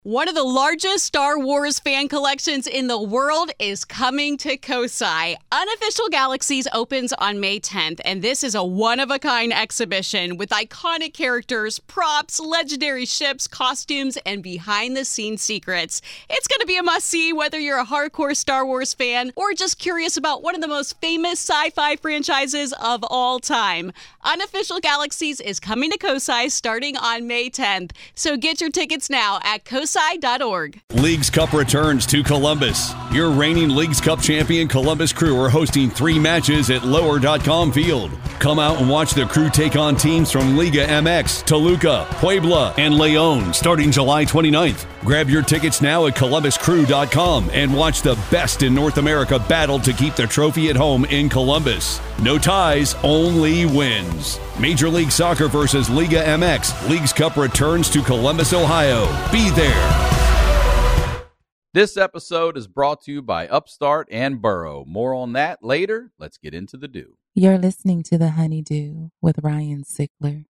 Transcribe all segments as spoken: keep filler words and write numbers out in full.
One of the largest Star Wars fan collections in the world is coming to Kosai. Unofficial Galaxies opens on May tenth, and this is a one-of-a-kind exhibition with iconic characters, props, legendary ships, costumes, and behind-the-scenes secrets. It's going to be a must-see whether you're a hardcore Star Wars fan or just curious about one of the most famous sci-fi franchises of all time. Unofficial Galaxies is coming to Kosai starting on May tenth, so get your tickets now at kosai dot org. Leagues Cup returns to Columbus. Your reigning Leagues Cup champion Columbus Crew are hosting three matches at lower dot com field. Come out and watch the Crew take on teams from Liga M X, Toluca, Puebla, and Leon starting July twenty-ninth. Grab your tickets now at columbus crew dot com and watch the best in North America battle to keep the trophy at home in Columbus. No ties, only wins. Major League Soccer versus Liga M X. Leagues Cup returns to Columbus, Ohio. Be there. This episode is brought to you by Upstart and Burrow. More on that later. Let's get into the do. You're listening to The Honeydew with Ryan Sickler.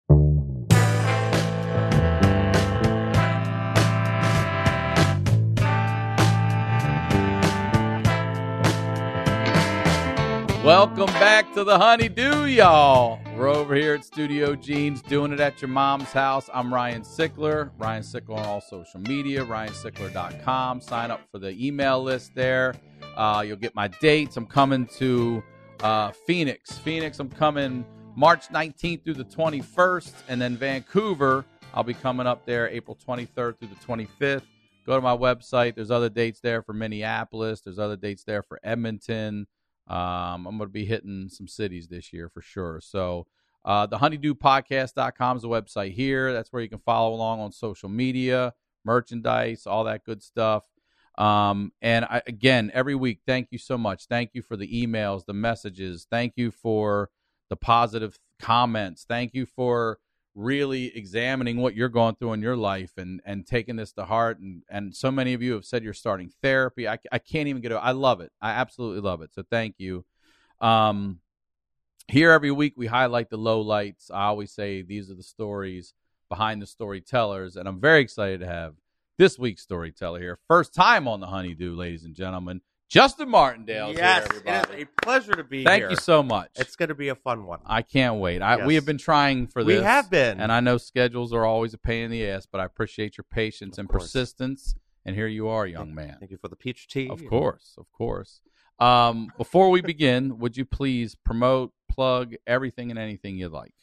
Welcome back to The Honeydew, y'all. We're over here at Studio Jeans doing it at your mom's house. I'm Ryan Sickler. Ryan Sickler on all social media, ryan sickler dot com. Sign up for the email list there. Uh, you'll get my dates. I'm coming to uh, Phoenix. Phoenix, I'm coming March nineteenth through the twenty-first. And then Vancouver, I'll be coming up there April twenty-third through the twenty-fifth. Go to my website. There's other dates there for Minneapolis. There's other dates there for Edmonton. Um, I'm going to be hitting some cities this year for sure. So uh, the honeydew podcast dot com is the website here. That's where you can follow along on social media, merchandise, all that good stuff. Um, and I, again, every week, thank you so much. Thank you for the emails, the messages. Thank you for the positive comments. Thank you for really examining what you're going through in your life and, and taking this to heart. And, and so many of you have said you're starting therapy. I, I can't even get it. I love it. I absolutely love it. So thank you. Um, here every week we highlight the lowlights. I always say these are the stories behind the storytellers. And I'm very excited to have this week's storyteller here. First time on the Honeydew, ladies and gentlemen. Justin Martindale. Yes, here, everybody. it is a pleasure to be Thank here. you so much. It's going to be a fun one. I can't wait. I, Yes. We have been trying for this. We have been. And I know schedules are always a pain in the ass, but I appreciate your patience Of and course. persistence. And here you are, young man. Thank you for the peach tea. Of course, of course. Um, before we begin, would you please promote, plug everything and anything you'd like?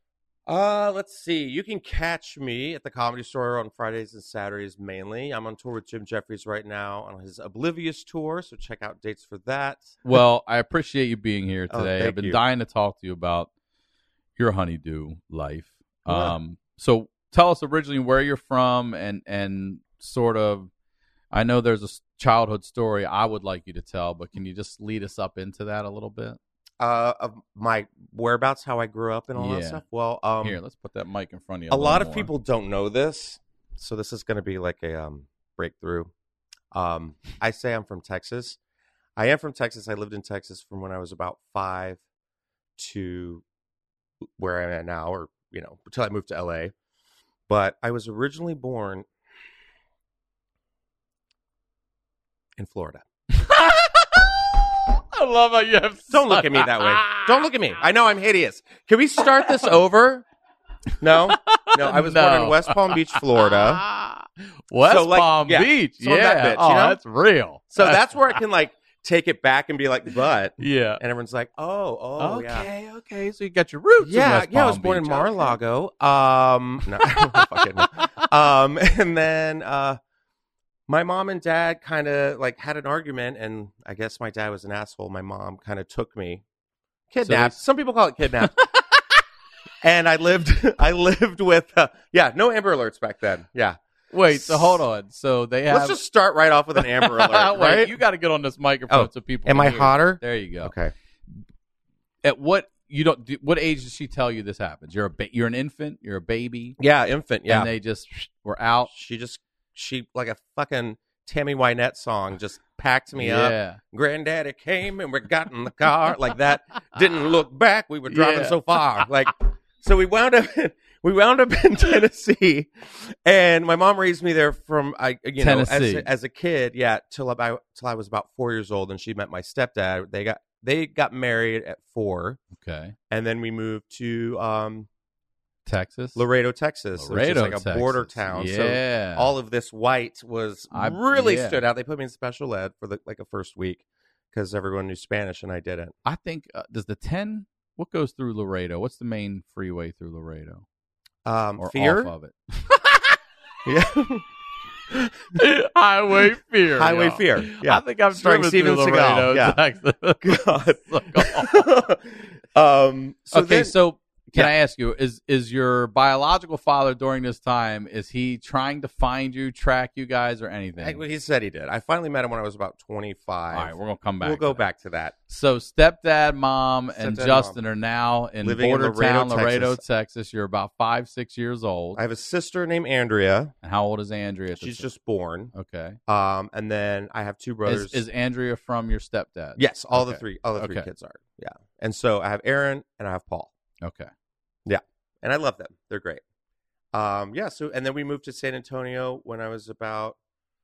Uh, let's see. You can catch me at the Comedy Store on Fridays and Saturdays mainly. I'm on tour with Jim Jeffries right now on his Oblivious tour, so check out dates for that. Well, I appreciate you being here Oh, today. thank I've been you. dying to talk to you about your honeydew life. Yeah. Um, so tell us originally where you're from and, and sort of, I know there's a s- childhood story I would like you to tell, but can you just lead us up into that a little bit? Uh, of my whereabouts, how I grew up and all Yeah. that stuff. Well, um, Here, let's put that mic in front of you. a little lot of more. people don't know this, so this is going to be like a um, breakthrough. Um, I say I'm from Texas. I am from Texas. I lived in Texas from when I was about five to where I am at now, or you know, until I moved to L A. But I was originally born in Florida. I love how you have. Don't look at me that way. Don't look at me. I know I'm hideous. Can we start this over? No, no. I was born No. in West Palm Beach, Florida. West So, like, Palm yeah, Beach. so Yeah. that bitch, oh, you know? that's real. So that's where I can like take it back and be like, but, yeah. and everyone's like, oh, oh, yeah. okay, okay. So you got your roots. in Yeah, West yeah, I was Palm born in Beach. Mar-a-Lago. Um, no, fucking no. Um, and then uh, my mom and dad kind of like had an argument, and I guess my dad was an asshole. My mom kind of took me, kidnapped. So they- Some people call it kidnapped. And I lived, I lived with, uh, yeah, no Amber Alerts back then. Yeah. Wait, so hold on. So they have. Let's just start right off with an Amber Alert, Wait, right? you got to get on this microphone Oh, so people. am can I hear. hotter? There you go. Okay. At what you don't? do- What age does she tell you this happens? You're a ba- you're an infant. You're a baby. Yeah, infant. Yeah. And they just were out. She just, she, like a fucking Tammy Wynette song, just packed me up. Yeah. Granddaddy came and we got in the car like that. Didn't look back. We were driving Yeah. so far. Like, so we wound up, we wound up in Tennessee, and my mom raised me there from I you know as Tennessee. a, as a kid, yeah, till about till I was about four years old, and she met my stepdad. They got they got married at four, Okay. and then we moved to um, Texas. Laredo, Texas, Laredo, which is like a Texas. border town. Yeah. So all of this white was I- really yeah. stood out. They put me in special ed for the, like a first week because everyone knew Spanish and I didn't. I think uh, does the ten what goes through Laredo? What's the main freeway through Laredo? Um, Or fear, off of it? yeah, Highway Fear. Highway y'all. Fear. Yeah, I think I'm Starring driven through Steven Seagal, Laredo, yeah. Texas. God. um, so okay, then- so can yeah. I ask you, is is your biological father during this time, is he trying to find you, track you guys, or anything? I- he said he did. I finally met him when I was about twenty-five. All right, we're gonna come back. We'll go to that. back to that. So stepdad, mom, and Stepdad, Justin mom. are now in Living in border Laredo, town, Laredo, Texas. Texas. You're about five, six years old. I have a sister named Andrea. And how old is Andrea? At She's this just born. okay. Um, and then I have two brothers. Is, is Andrea from your stepdad? yes, all the Okay. three, all the three Okay. kids are. Yeah, and so I have Aaron and I have Paul. Okay. And I love them. They're great. Um, yeah. So, and then we moved to San Antonio when I was about,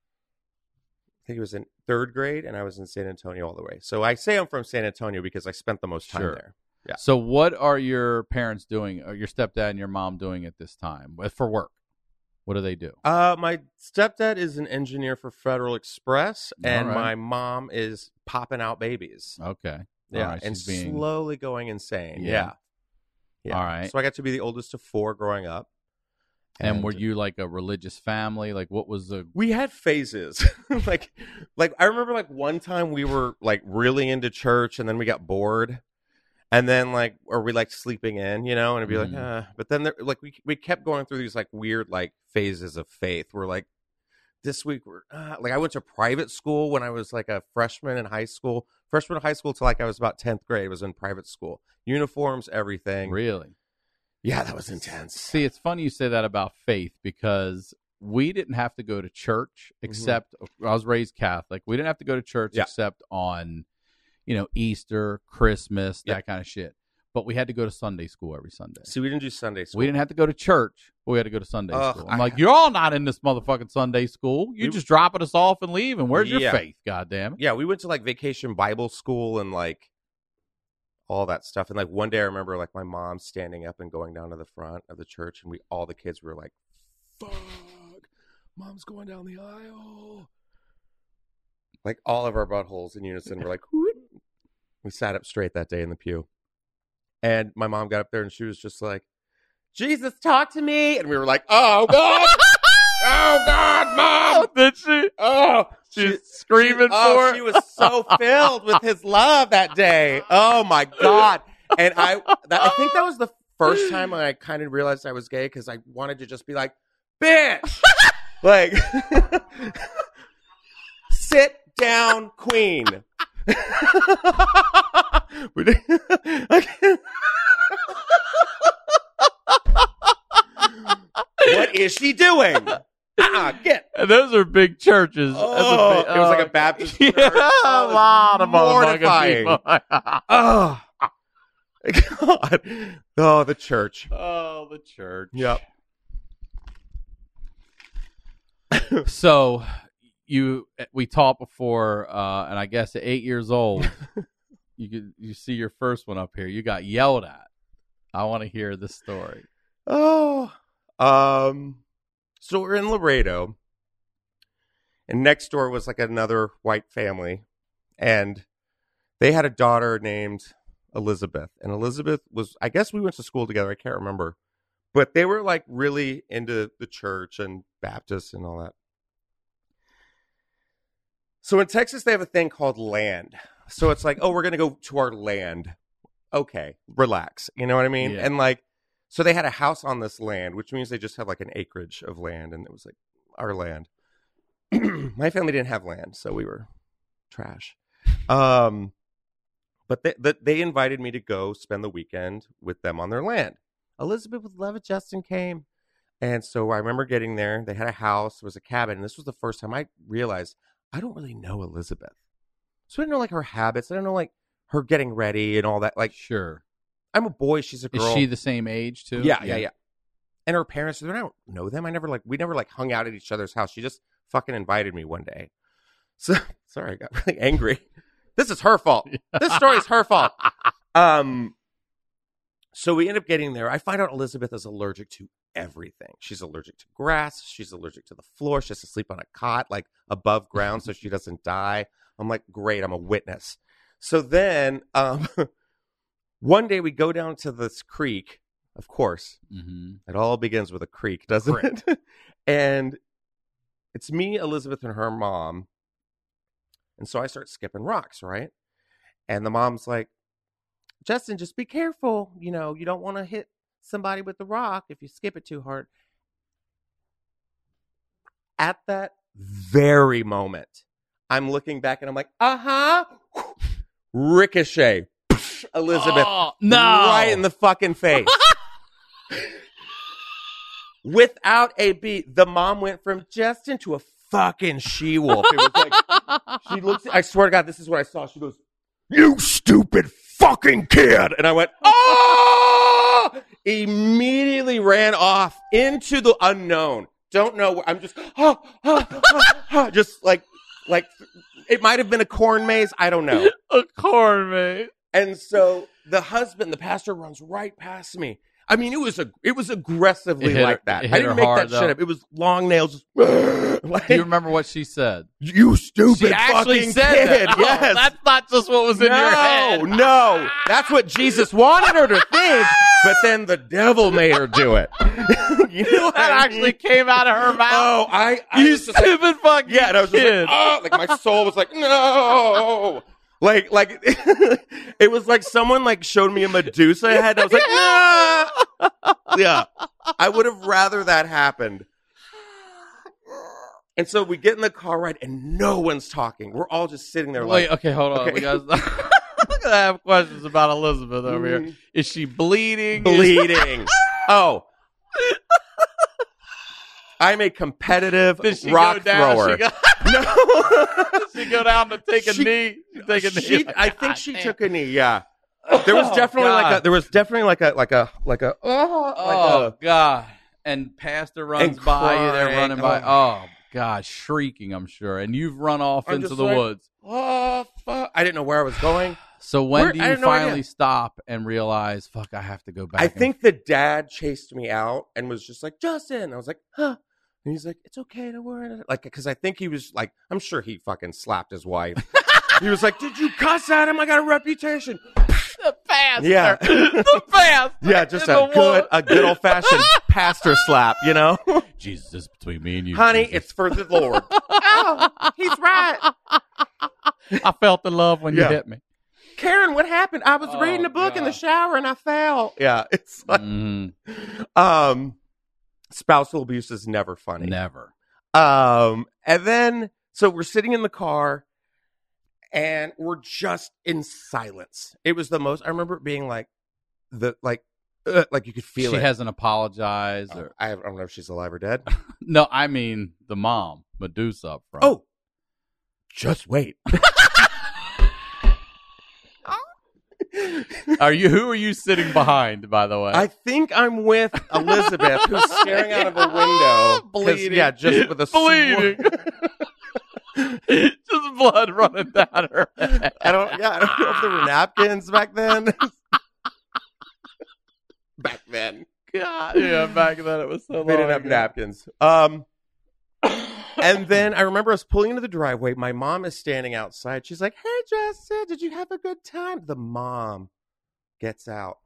I think it was in third grade, and I was in San Antonio all the way. So I say I'm from San Antonio because I spent the most time Sure. there. Yeah. So what are your parents doing, or your stepdad and your mom doing at this time for work? What do they do? Uh, my stepdad is an engineer for Federal Express, and All right. my mom is popping out babies. Okay. Yeah, All right, and she's being- slowly going insane. Yeah. Yeah. Yeah. All right. So I got to be the oldest of four growing up. And were you like a religious family? Like, what was the? We had phases. like like I remember like one time we were like really into church, and then we got bored. And then like or we like sleeping in, you know, and it'd be Mhm. like, uh but then there, like we we kept going through these like weird like phases of faith. We're like this week we're uh, like I went to private school when I was like a freshman in high school. Freshman in high school till like I was about tenth grade. I was in private school. Uniforms, everything. Really? Yeah, that was intense. See, it's funny you say that about faith because we didn't have to go to church except I was raised Catholic. We didn't have to go to church Mm-hmm. Yeah. except on, you know, Easter, Christmas, that Yeah. kind of shit. But we had to go to Sunday school every Sunday. See, we didn't do Sunday school. We didn't have to go to church, but we had to go to Sunday Ugh, school. I'm I- like, you're all not in this motherfucking Sunday school. You're We- just dropping us off and leaving. Where's your Yeah. faith? God damn it. Yeah, we went to like vacation Bible school and like all that stuff. And like one day I remember like my mom standing up and going down to the front of the church, and we all the kids were like, fuck, mom's going down the aisle. Like all of our buttholes in unison were like, whoop. We sat up straight that day in the pew. And my mom got up there and she was just like, Jesus, talk to me. And we were like, oh God. Oh God, Mom. Did she? Oh, She's screaming oh, for she it. was so filled with his love that day. Oh my God. And I that, I think that was the first time I kind of realized I was gay, because I wanted to just be like, bitch. Like sit down, queen. What is she doing? Uh-uh, get. And those are big churches. That's a Oh, big- it was like oh, a Baptist yeah, church. a Oh, it was lot of mortifying. motherfucking Oh, God. Oh, the church. people. Oh, the church. Yep. So you, we talked before, uh, and I guess at eight years old, you could you see your first one up here. You got yelled at. I want to hear this story. Oh, um, so we're in Laredo, and next door was like another white family, and they had a daughter named Elizabeth, and Elizabeth was, I guess we went to school together. I can't remember, but they were like really into the church and Baptist and all that. So in Texas, they have a thing called land. So it's like, oh, we're going to go to our land. Okay, relax. You know what I mean? Yeah. And like, so they had a house on this land, which means they just have like an acreage of land, and it was like our land. My family didn't have land, so we were trash. Um, but they, the, they invited me to go spend the weekend with them on their land. Elizabeth with Levitt Justin came. And so I remember getting there. They had a house. It was a cabin. And this was the first time I realized I don't really know Elizabeth. So I didn't know like her habits. I don't know like her getting ready and all that. Like, Sure. I'm a boy. She's a Is girl. she the same age too? Yeah, yeah, yeah. And her parents, I don't know them. I never like, we never like hung out at each other's house. She just fucking invited me one day. So, sorry, I got really angry. This is her fault. This story is her fault. Um, so we end up getting there. I find out Elizabeth is allergic to everything. She's allergic to grass. She's allergic to the floor. She has to sleep on a cot, like above ground, so she doesn't die. I'm like, great, I'm a witness. So then um, one day we go down to this creek, of course. Mm-hmm. It all begins with a creek, doesn't Correct. it? And it's me, Elizabeth, and her mom. And so I start skipping rocks, right? And the mom's like, Justin, just be careful. You know, you don't want to hit somebody with the rock if you skip it too hard. At that very moment, I'm looking back and I'm like, uh-huh. Ricochet. Elizabeth. Oh, no. Right in the fucking face. Without a beat, the mom went from Justin to a fucking she-wolf. It was like, she looks, I swear to God, this is what I saw. She goes, you stupid fucking kid. And I went, oh! Immediately ran off into the unknown. Don't know where, I'm just, oh, oh, oh, oh, just like, like, it might have been a corn maze. I don't know. A corn maze. And so the husband, the pastor, runs right past me. I mean, it was a, it was aggressively hit, like that. I didn't make hard, that though. shit up. It was long nails. Just, like, Do you remember what she said? You stupid She actually fucking said kid. that. Oh, Yes. that's not just what was in no, your head. No, that's what Jesus wanted her to think, but then the devil made her do it. You know what That I actually mean? came out of her mouth. Oh, I, I you was just like, stupid fucking yeah, and I was just kid. like, oh, like my soul was like, no. Like, like, it was like someone like showed me a Medusa head. And I was like, nah. Yeah, I would have rather that happened. And so we get in the car ride, and no one's talking. We're all just sitting there. Wait, like, okay, hold on. okay. We guys, I have questions about Elizabeth over Mm. here. Is she bleeding? bleeding. Oh, I'm a competitive Did she rock go down? thrower. She, got, No. Did she go down to take a She- knee? She take a knee. She, Like, I think God she damn. took a knee. Yeah, there was Oh, definitely like God. a. There was definitely like a like a like a. Oh, Oh like a, God! And pastor runs And by you. They're crying. running by. Oh. Oh God! Shrieking, I'm sure. And you've run off I'm into just the like, woods. Oh fuck! I didn't know where I was going. So when Where- do I you had no finally idea. stop and realize, fuck, I have to go back? I and- think the dad chased me out and was just like, Justin. I was like, huh? And he's like, it's okay, don't worry. Like, because I think he was like, I'm sure he fucking slapped his wife. He was like, did you cuss at him? I got a reputation. the pastor. Yeah. the pastor. Yeah, just in a the good, woods. a good old fashioned pastor slap, you know? Jesus is between me and you, Honey, Jesus. it's for the Lord. Oh, he's right. I felt the love when Yeah. you hit me. Karen, what happened? I was Oh, reading a book in the God. shower and I fell. Yeah, it's like, Mhm. um, spousal abuse is never funny. Never. Um, and then, so we're sitting in the car and we're just in silence. It was the most, I remember it being like, the, like, uh, like you could feel she it. hasn't apologized. Oh, Or I don't know if she's alive or dead. no, I mean the mom, Medusa up front. Oh, just wait. Are you? Who are you sitting behind? By the way, I think I'm with Elizabeth, who's staring out of a window. 'Cause, Bleeding. Yeah, just with a bleeding. sword. Just blood running down her head. I don't. Yeah, I don't know if there were napkins back then. back then, God, yeah, back then it was so. they didn't long have ago. napkins. Um, and then I remember us pulling into the driveway. My mom is standing outside. She's like, "Hey, Justin, did you have a good time?" The mom gets out.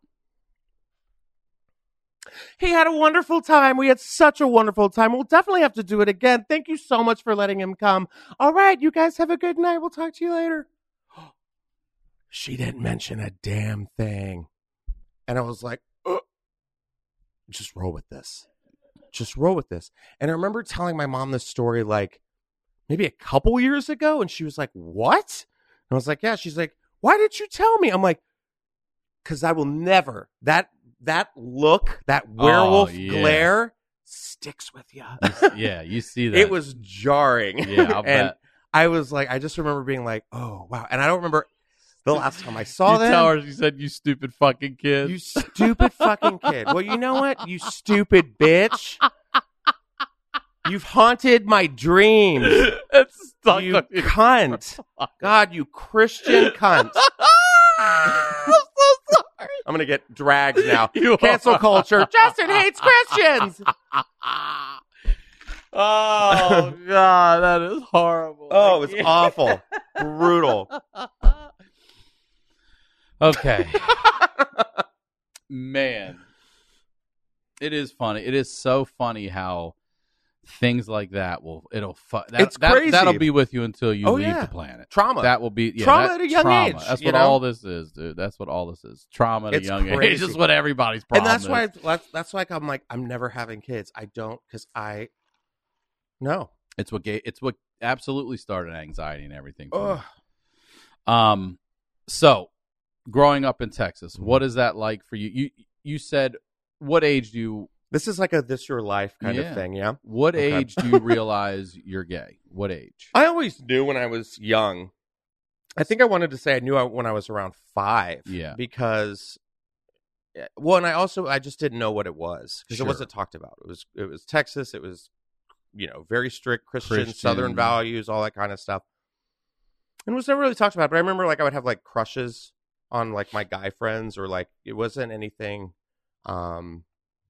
He had a wonderful time. We had such a wonderful time. We'll definitely have to do it again. Thank you so much for letting him come. All right, you guys have a good night. We'll talk to you later. She didn't mention a damn thing. And I was like, "Ugh. Just roll with this. Just roll with this." And I remember telling my mom this story like maybe a couple years ago. And she was like, what? And I was like, yeah. She's like, why did you tell me? I'm like, because I will never, that that look, that werewolf Oh, yeah. glare sticks with you. Yeah, you see that. It was jarring. Yeah, I'll and bet. I was like, I just remember being like, oh, wow. And I don't remember the last time I saw you them. tell her, she said, you stupid fucking kid. You stupid fucking kid. Well, you know what? You stupid bitch. You've haunted my dreams. It's stuck You on you. cunt. God, you Christian cunt. I'm so sorry. I'm going to get dragged now. You Cancel are. culture. Justin hates Christians. Oh, God, that is horrible. Oh, I it was can't. awful. Brutal. Okay. Man. It is funny. It is so funny how things like that will, it'll, fu- that, It's that, crazy. That'll be with you until you Oh, leave yeah. the planet. Trauma. That will be yeah, Trauma that- at a young trauma. age, That's you what know? all this is, dude. That's what all this is. Trauma at It's a young age. crazy. It's just what everybody's And problem that's is. why, that's, that's why I'm like, I'm never having kids. I don't, because I, no. It's what ga- it's what absolutely started anxiety and everything. for Ugh. me. Um, so growing up in Texas, Mm-hmm. what is that like for you? You you said what age do you This is like a this your life kind Yeah. of thing, yeah? what Okay. age do you realize you're gay? What age? I always knew when I was young. I think I wanted to say I knew I, when I was around five. Yeah. Because, well, and I also, I just didn't know what it was because Sure. it wasn't talked about. It was, it was Texas. It was, you know, very strict Christian, Christian. Southern values, all that kind of stuff. And it was never really talked about. But I remember like I would have like crushes on like my guy friends or like it wasn't anything, um,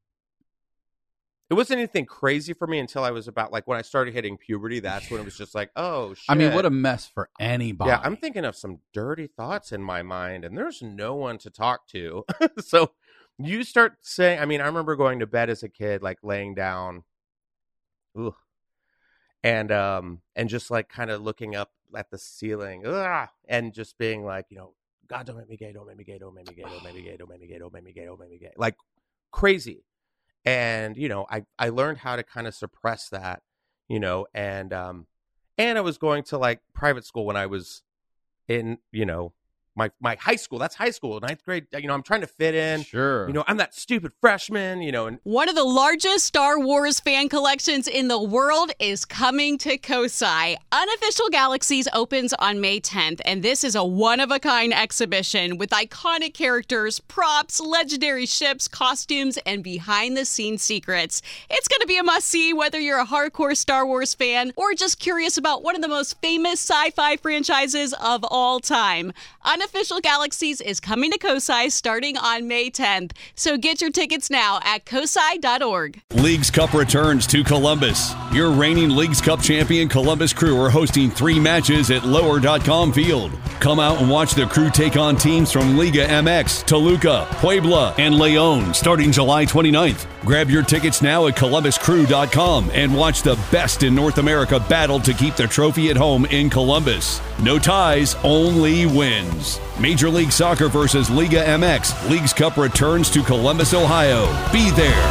it wasn't anything crazy for me until I was about like when I started hitting puberty. That's when it was just like, oh, shit. I mean, what a mess for anybody. Yeah, I'm thinking of some dirty thoughts in my mind, and there's no one to talk to. So you start saying, I mean, I remember going to bed as a kid, like laying down, ugh, and um, and just like kind of looking up at the ceiling, ugh, and just being like, you know, God, don't make me gay, don't make me gay, don't make me gay, don't make me gay, don't make me gay, don't make me gay, don't make me gay, like crazy. And, you know, I, I learned how to kind of suppress that, you know, and, um, and I was going to like private school when I was in, you know, my, my high school. That's high school, ninth grade. You know, I'm trying to fit in, Sure. you know, I'm that stupid freshman, you know, and One of the largest Star Wars fan collections in the world is coming to Kosai. Unofficial Galaxies opens on May tenth, and this is a one-of-a-kind exhibition with iconic characters, props, legendary ships, costumes, and behind-the-scenes secrets. It's going to be a must-see whether you're a hardcore Star Wars fan or just curious about one of the most famous sci-fi franchises of all time. Unofficial Galaxies is coming to Kosai starting on May tenth, so get your tickets now at kosai dot org. Leagues Cup returns to Columbus. Your reigning Leagues Cup champion Columbus Crew are hosting three matches at lower dot com field. Come out and watch the Crew take on teams from Liga M X, Toluca, Puebla, and Leon starting July twenty-ninth. Grab your tickets now at columbus crew dot com and watch the best in North America battle to keep the trophy at home in Columbus. No ties, only wins. Major League Soccer versus Liga M X. Leagues Cup returns to Columbus, Ohio. Be there.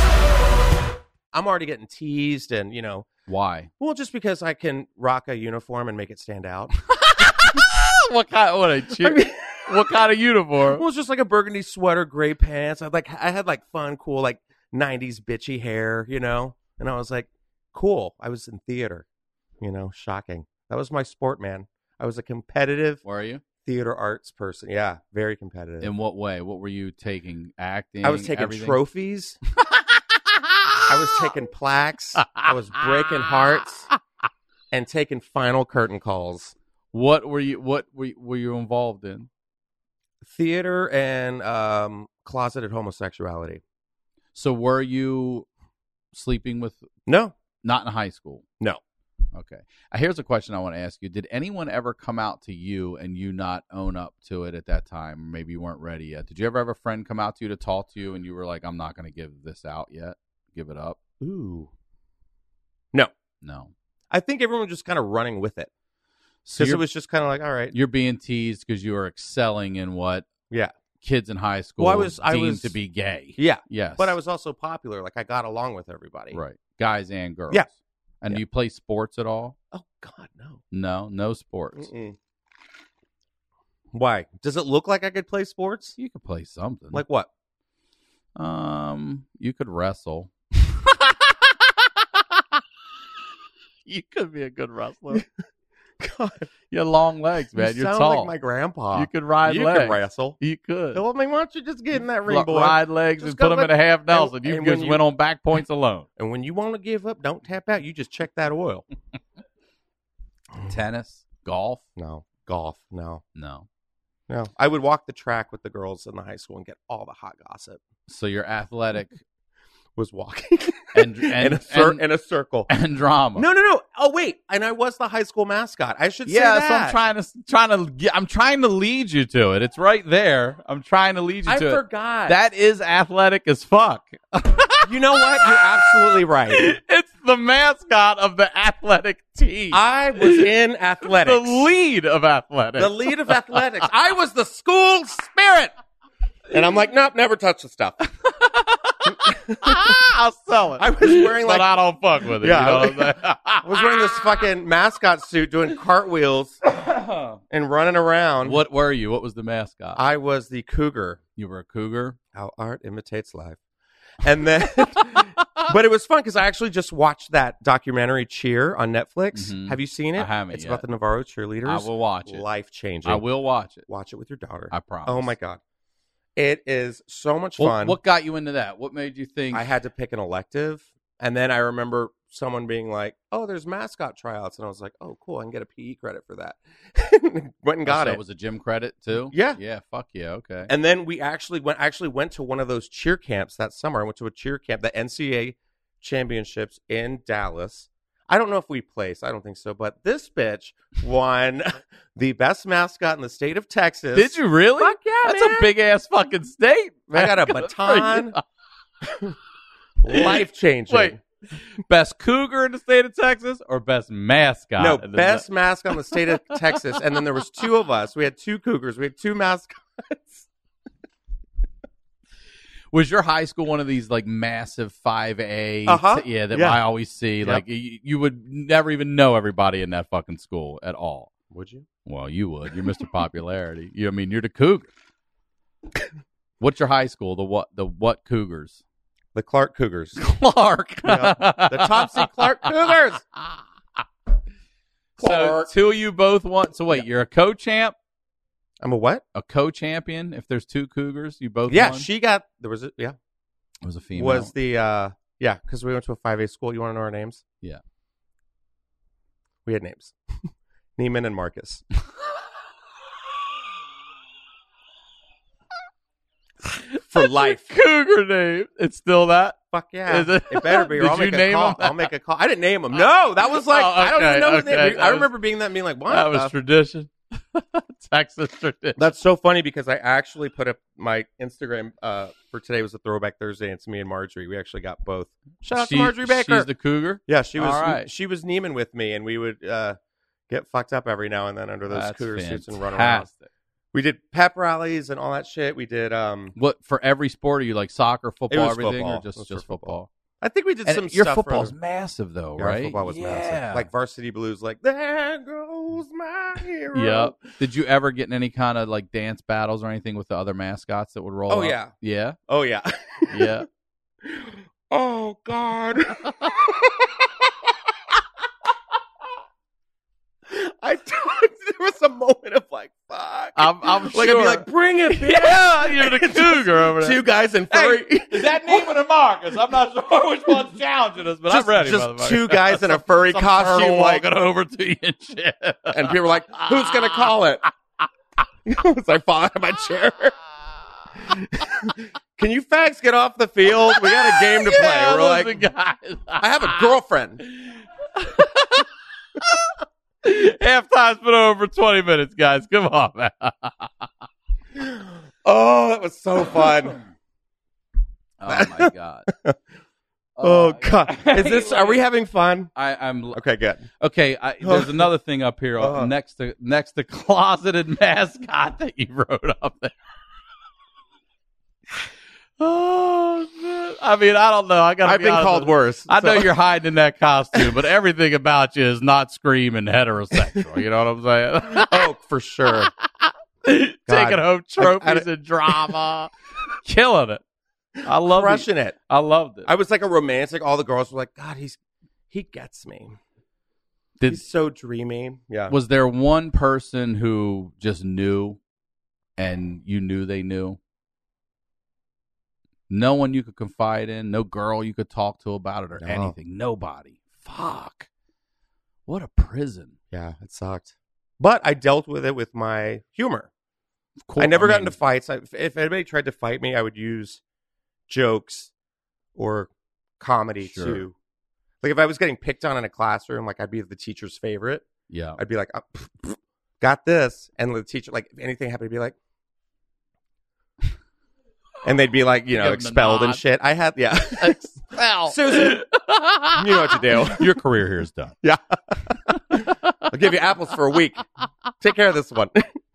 I'm already getting teased and, you know, Why? well, just because I can rock a uniform and make it stand out. What kind? What a cheer, I mean- what kind of uniform? Well, it's just like a burgundy sweater, gray pants. I like I had like fun, cool, like nineties bitchy hair, you know. And I was like, cool. I was in theater, you know, shocking. That was my sport, man. I was a competitive Where are you? theater arts person. Yeah, very competitive. In what way? What were you taking? Acting? I was taking everything? trophies. I was taking plaques. I was breaking hearts and taking final curtain calls. What were you? What were you, were you involved in? Theater and um, closeted homosexuality. So were you sleeping with? No, Not in high school. no. Okay. Uh, Here's a question I want to ask you. Did anyone ever come out to you and you not own up to it at that time? Maybe you weren't ready yet. Did you ever have a friend come out to you to talk to you and you were like, I'm not going to give this out yet? Give it up? Ooh. No. No. I think everyone was just kind of running with it. So Because you're, it was just kind of like, all right. you're being teased because you were excelling in what Yeah. kids in high school Well, I was- I deemed was- to be gay. Yeah. Yes. But I was also popular. Like, I got along with everybody. Right. Guys and girls. Yeah. And Yeah. do you play sports at all? Oh, God, no. No. No sports. Mm-mm. Why? Does it look like I could play sports? You could play something. Like what? Um, you could wrestle. You could be a good wrestler. God. You have long legs, man. You You're sound tall. like my grandpa. You could ride you legs. could wrestle. You could. Well, I mean, why don't you just get in that ring, L- boy? Ride legs Just and go put them let- in a half Nelson. and- You and just when you- went on back points alone. And when you want to give up, don't tap out. You just check that oil. Tennis, golf, No. Golf. No. no. No. I would walk the track with the girls in the high school and get all the hot gossip. So you're athletic Was walking and in, and a cir- and, in a circle. and drama. No, no, no. Oh, wait. And I was the high school mascot. I should say Yeah, that. so I'm trying to trying to get, I'm trying to lead you to it. It's right there. I'm trying to lead you I to forgot. it. That is athletic as fuck. You know what? You're absolutely right. It's the mascot of the athletic team. I was in athletics. the lead of athletics. The lead of athletics. I was the school spirit. And I'm like, nope, never touch the stuff. I'll sell it. I was wearing but like I don't fuck with it. Yeah. You know what I'm saying? I was wearing this fucking mascot suit doing cartwheels and running around. What were you? What was the mascot? I was the cougar. you were a cougar. How art imitates life. And then, but it was fun because I actually just watched that documentary Cheer on Netflix. Mhm. Have you seen it? I haven't It's yet. about the Navarro cheerleaders. I will watch it. Life changing. I will watch it. Watch it with your daughter. I promise. Oh my God. It is so much What, fun. what got you into that? What made you think? I had to pick an elective. And then I remember someone being like, oh, there's mascot tryouts. And I was like, oh, cool. I can get a P E credit for that. Went and Oh, got so it. was a gym credit too? Yeah. Yeah. Fuck yeah. Okay. And then we actually went actually went to one of those cheer camps that summer. I went to a cheer camp, the N C A A championships in Dallas. I don't know if we placed. I don't think so. But this bitch won the best mascot in the state of Texas. Did you really? Fuck yeah, That's man. a big ass fucking state. Man. I got a Good for you. baton. Life changing. Wait, best cougar in the state of Texas or best mascot? No, in the- best mascot in the state of Texas. And then there was two of us. We had two cougars. We had two mascots. Was your high school one of these like massive five A? Uh-huh. Yeah, that Yeah. I always see. Yep. Like you, you would never even know everybody in that fucking school at all. Would you? Well, you would. You're Mister Popularity. You, I mean, you're the cougar. What's your high school? The what? The what Cougars? The Clark Cougars. Clark. Yeah. The Topsy Clark Cougars. So Clark. two of you both won. So wait, you're a co-champ, I'm a what? a co-champion. If there's two Cougars, you both Yeah, won? she got, there was, a, yeah. It was a female. Was the uh yeah, because we went to a five A school. You want to know our names? Yeah. We had names. Neiman and Marcus. For That's life. your cougar name. It's still that. Fuck yeah. Is it? It better be, or Did I'll you make a name call. him? I'll make a call. I didn't name him. No, that was like Oh, I don't okay, even know his okay. name. That I was- remember being that and being like, what? That was the- tradition. Texas tradition. That's so funny because I actually put up my Instagram uh for today was a throwback Thursday, and it's me and Marjorie. We actually got both. Shout out She- to Marjorie Baker. She's the cougar. Yeah, she was All right. she was Neiman with me, and we would uh, get fucked up every now and then under those That's cougar suits and run around. fantastic. We did pep rallies and all that shit. We did. Um, What for every sport? Are you like soccer, football, was everything, football. or just It was just for football. football? I think we did And some your stuff. for football's other- massive though, Yeah, our right? football was yeah. massive. Like Varsity Blues, like there goes my hero. Yep. Did you ever get in any kind of like dance battles or anything with the other mascots that would roll? Oh up? yeah. Yeah. Oh yeah. Yeah. Oh God. I thought there was a moment of like, fuck. I'm, I'm like sure. I'd be like, bring it, bitch. yeah, you're the cougar over there. Two guys in furry. Hey, is that Neiman and Marcus? I'm not sure which one's challenging us, but just, I'm ready. just motherfucker. two guys in a furry Some costume, turtle like, walking over to you and shit. and people were like, "Who's gonna call it?" As I fall out of my chair. Can you fags get off the field? We got a game to play. Yeah, We're listen, like, guys. I have a girlfriend. Halftime's been over for twenty minutes, guys. Come on, man. Oh, that was so fun. Oh my god. Oh Uh, God, is this? Are we having fun? I, I'm Okay, good. okay. I, there's another thing up here uh, Uh-huh. next to next to closeted mascot that you wrote up there. Oh shit! I mean, I don't know. I got. I've been called worse. I know so- you're hiding in that costume, but everything about you is not screaming heterosexual. You know what I'm saying? Oh, for sure. Taking home trophies I- I- and drama, killing it. I love it. Crushing it. I loved it. I was like a romantic. All the girls were like, God, he's he gets me. Did, He's so dreamy. Yeah. Was there one person who just knew and you knew they knew? No one you could confide in? No girl you could talk to about it or No. anything? Nobody. Fuck. What a prison. Yeah, it sucked. But I dealt with it with my humor. Of course, I never I got mean, into fights. I, if anybody tried to fight me, I would use jokes or comedy Sure. to, like, if I was getting picked on in a classroom, like, I'd be the teacher's favorite. Yeah. I'd be like, oh, got this, and the teacher, like, if anything happened, to be like, and they'd be like, you know, Give 'em the expelled and nod. shit. I had, yeah, Expel. Susan, you know what to do. Your career here is done. Yeah, I'll give you apples for a week. Take care of this one.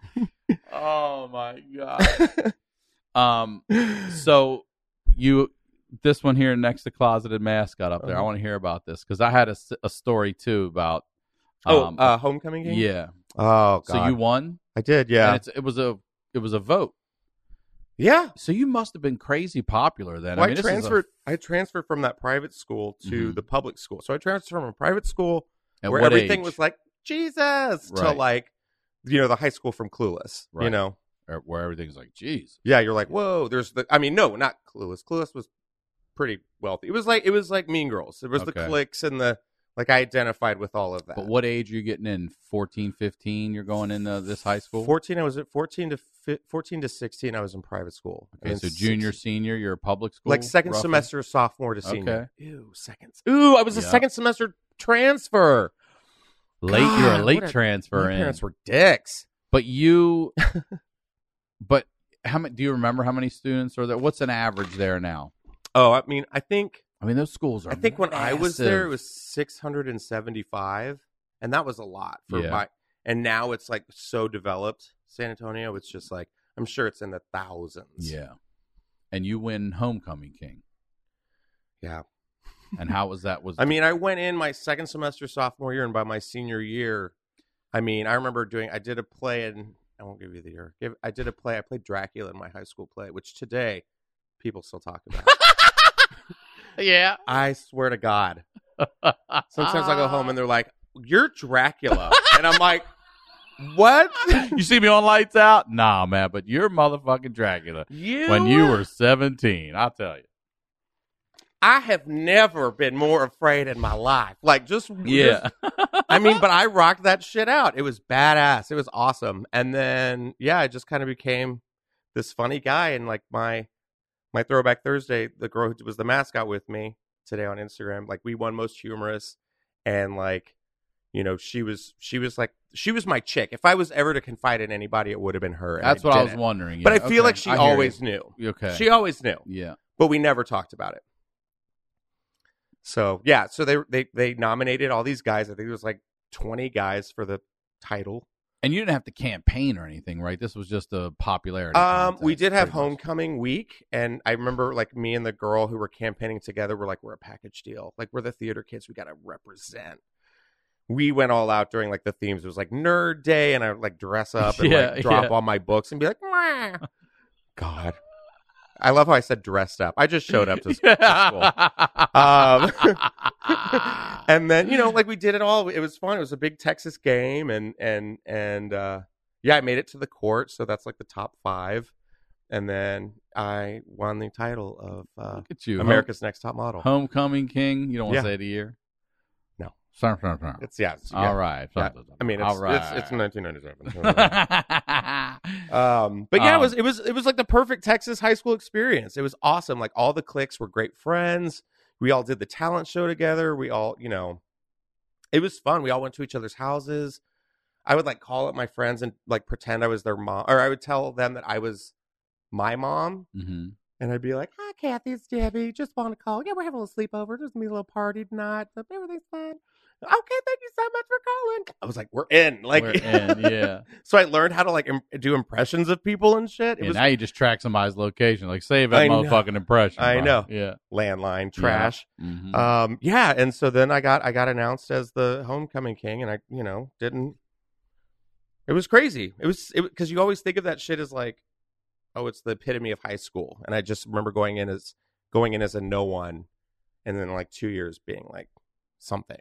Oh my god. um. So you, this one here next to Closeted Mascot up there. I Uh-huh. want to hear about this because I had a, s- a story too about. Oh, Um, uh, homecoming game. yeah. Oh, God. So you won. I did. Yeah. And it's, it was a it was a vote. Yeah. So you must have been crazy popular then. Well, I, I mean, this is a- transferred. I transferred from that private school to Mhm. the public school. So I transferred from a private school at where what everything age? was like Jesus to Right. like, you know, the high school from Clueless. You Right. know. Or where everything's like, geez. Yeah, you're like, whoa. There's the. I mean, no, not Clueless. Clueless was pretty wealthy. It was like it was like Mean Girls. It was the Okay. cliques and the like. I identified with all of that. But what age are you getting in? fourteen, fifteen You're going into this high school? fourteen. I was at fourteen to fi- fourteen to sixteen. I was in private school. Okay, And so then junior, six- senior, you're a public school? like second roughly? semester, sophomore to senior. Okay. Ew, second. Ooh, I was a Yeah. second semester transfer. Late, you're a God, late what a- transfer My in. parents were dicks. But you, but how many, do you remember how many students are there? What's an average there now? Oh, I mean, I think I mean, those schools are I think when I was there, it massive. was six hundred seventy-five, and that was a lot for Yeah. my. And now it's like so developed, San Antonio. It's just like I'm sure it's in the thousands. Yeah. And you win Homecoming King. Yeah. And how was that? Was I mean, I went in my second semester sophomore year, and by my senior year, I mean, I remember doing. I did a play, and I won't give you the year. Give, I did a play. I played Dracula in my high school play, which today people still talk about. yeah. I swear to God. Sometimes I go home and they're like, "You're Dracula," and I'm like, "What? You see me on Lights Out? Nah, man, but you're motherfucking Dracula. You?" When you were seventeen, I'll tell you. I have never been more afraid in my life. Like, just Yeah. just- I mean, but I rocked that shit out. It was badass. It was awesome. And then, yeah, I just kind of became this funny guy. And like my my Throwback Thursday, the girl who was the mascot with me today on Instagram, like we won most humorous, and like, you know, she was she was like she was my chick. If I was ever to confide in anybody, it would have been her. and That's what I was didn't. wondering. But yeah. I feel Okay. like she I hear always you. knew. Okay. She always knew. Yeah. But we never talked about it. So yeah, so they they they nominated all these guys. I think it was like twenty guys for the title. And you didn't have to campaign or anything, right? This was just a popularity. Um, we contest, did have pretty much. homecoming week, and I remember like me and the girl who were campaigning together were like, we're a package deal. Like we're the theater kids. We got to represent. We went all out during like the themes. It was like nerd day, and I would like dress up and Yeah, like drop yeah. all my books and be like, "Mwah." God. I love how I said dressed up. I just showed up to, to school. Um, and then, you know, like we did it all. It was fun. It was a big Texas game. And, and, and, uh, yeah, I made it to the court. So that's like the top five. And then I won the title of uh, Look at you. America's Next Top Model. Home, Homecoming King. You don't want to Yeah. say the year? No. Sorry, sorry, sorry. It's, yeah. It's, All yeah. right. Yeah. I mean, it's, all right. it's, it's nineteen ninety-seven. Um, but yeah, Um, it was it was it was like the perfect Texas high school experience. It was awesome. Like all the cliques were great friends. We all did the talent show together. We all, you know, it was fun. We all went to each other's houses. I would like call up my friends and like pretend I was their mom, or I would tell them that I was my mom, hmm and I'd be like, "Hi, Kathy, it's Debbie. Just want to call. Yeah, we're having a little sleepover. There's gonna be a little party tonight. So everything's fine. Okay, thank you so much for calling." I was like, "We're in." Like, We're in, yeah. So I learned how to like Im- do impressions of people and shit. It And was now you just track somebody's location. Like, save that I know. motherfucking impression. I bro. know. Yeah. landline trash. Mhm. Um, yeah, and so then I got I got announced as the homecoming king, and I you know didn't. It was crazy. It was because you always think of that shit as like, oh, it's the epitome of high school, and I just remember going in as going in as a no one, and then like two years being like something.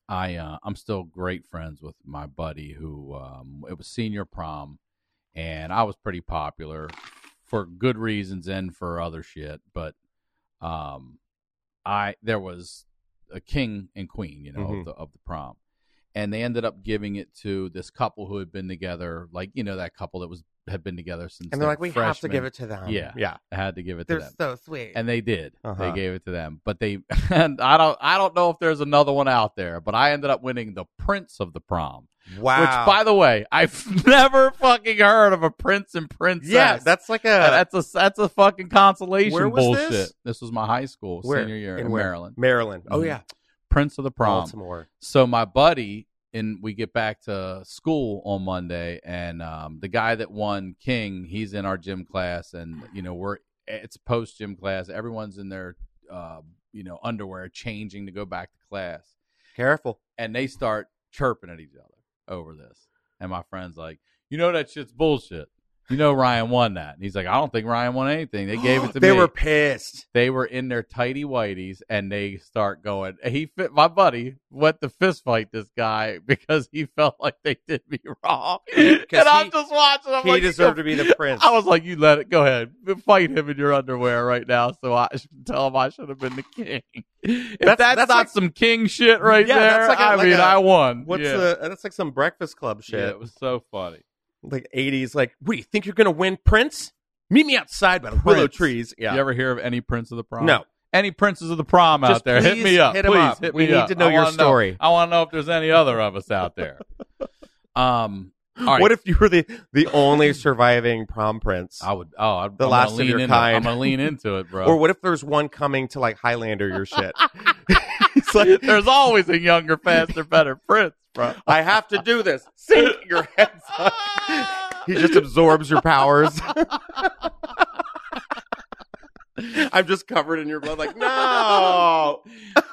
I uh, I'm still great friends with my buddy who um, it was senior prom, and I was pretty popular for good reasons and for other shit. But um, I there was a king and queen, you know, Mhm. of the of the prom, and they ended up giving it to this couple who had been together, like you know that couple that was had been together since. And they're they like, were we have to freshmen. give it to them. Yeah, Yeah. I had to give it to They're them. so sweet. And they did. Uh-huh. They gave it to them. But they and I don't I don't know if there's another one out there, but I ended up winning the Prince of the Prom. wow. Which, by the way, I've never fucking heard of a prince and princess. yeah, that's like a. that's a that's a fucking consolation Where was bullshit. this? This was my high school Where? senior year in, In where? Maryland. Maryland. Oh, Mhm. yeah. Prince of the Prom. Baltimore. So my buddy, and we get back to school on Monday, and um, the guy that won King, he's in our gym class, and you know we're it's post gym class. Everyone's in their uh, you know underwear, changing to go back to class, Careful. and they start chirping at each other over this. And my friend's like, "You know that shit's bullshit. You know Ryan won that." And he's like, "I don't think Ryan won anything. They gave it to they me." were pissed. They were in their tighty whities, and they start going. He fit my buddy went to fist fight this guy because he felt like they did me wrong, and I'm he- just watching. I'm He like, deserved to be the prince. I was like, "You let it go ahead, fight him in your underwear right now." So I should tell him I should have been the king. If that's, That's- that's not like- some king shit right Yeah, there, that's like a- I like mean, a- I won. What's yeah. the? That's like some Breakfast Club shit. Yeah, it was so funny. Like eighties. Like, what do you think you're gonna win, Prince? Meet me outside by the willow Prince. trees. Yeah. You ever hear of any Prince of the Prom? No. Any princes of the prom out Just there? Hit please me up. hit 'em please up. hit We me need up. to know I your wanna story. I want to know if there's any other of us out there. Um, all right. What if you were the the only surviving prom prince? I would? Oh, I'd, The I'm last gonna of lean your into, kind. I'm gonna lean into it, bro. Or what if there's one coming to like Highlander your shit? It's like, There's always a younger, faster, better prince, bro. I have to do this. Sink your heads up. He just absorbs your powers. I'm just covered in your blood. Like, no.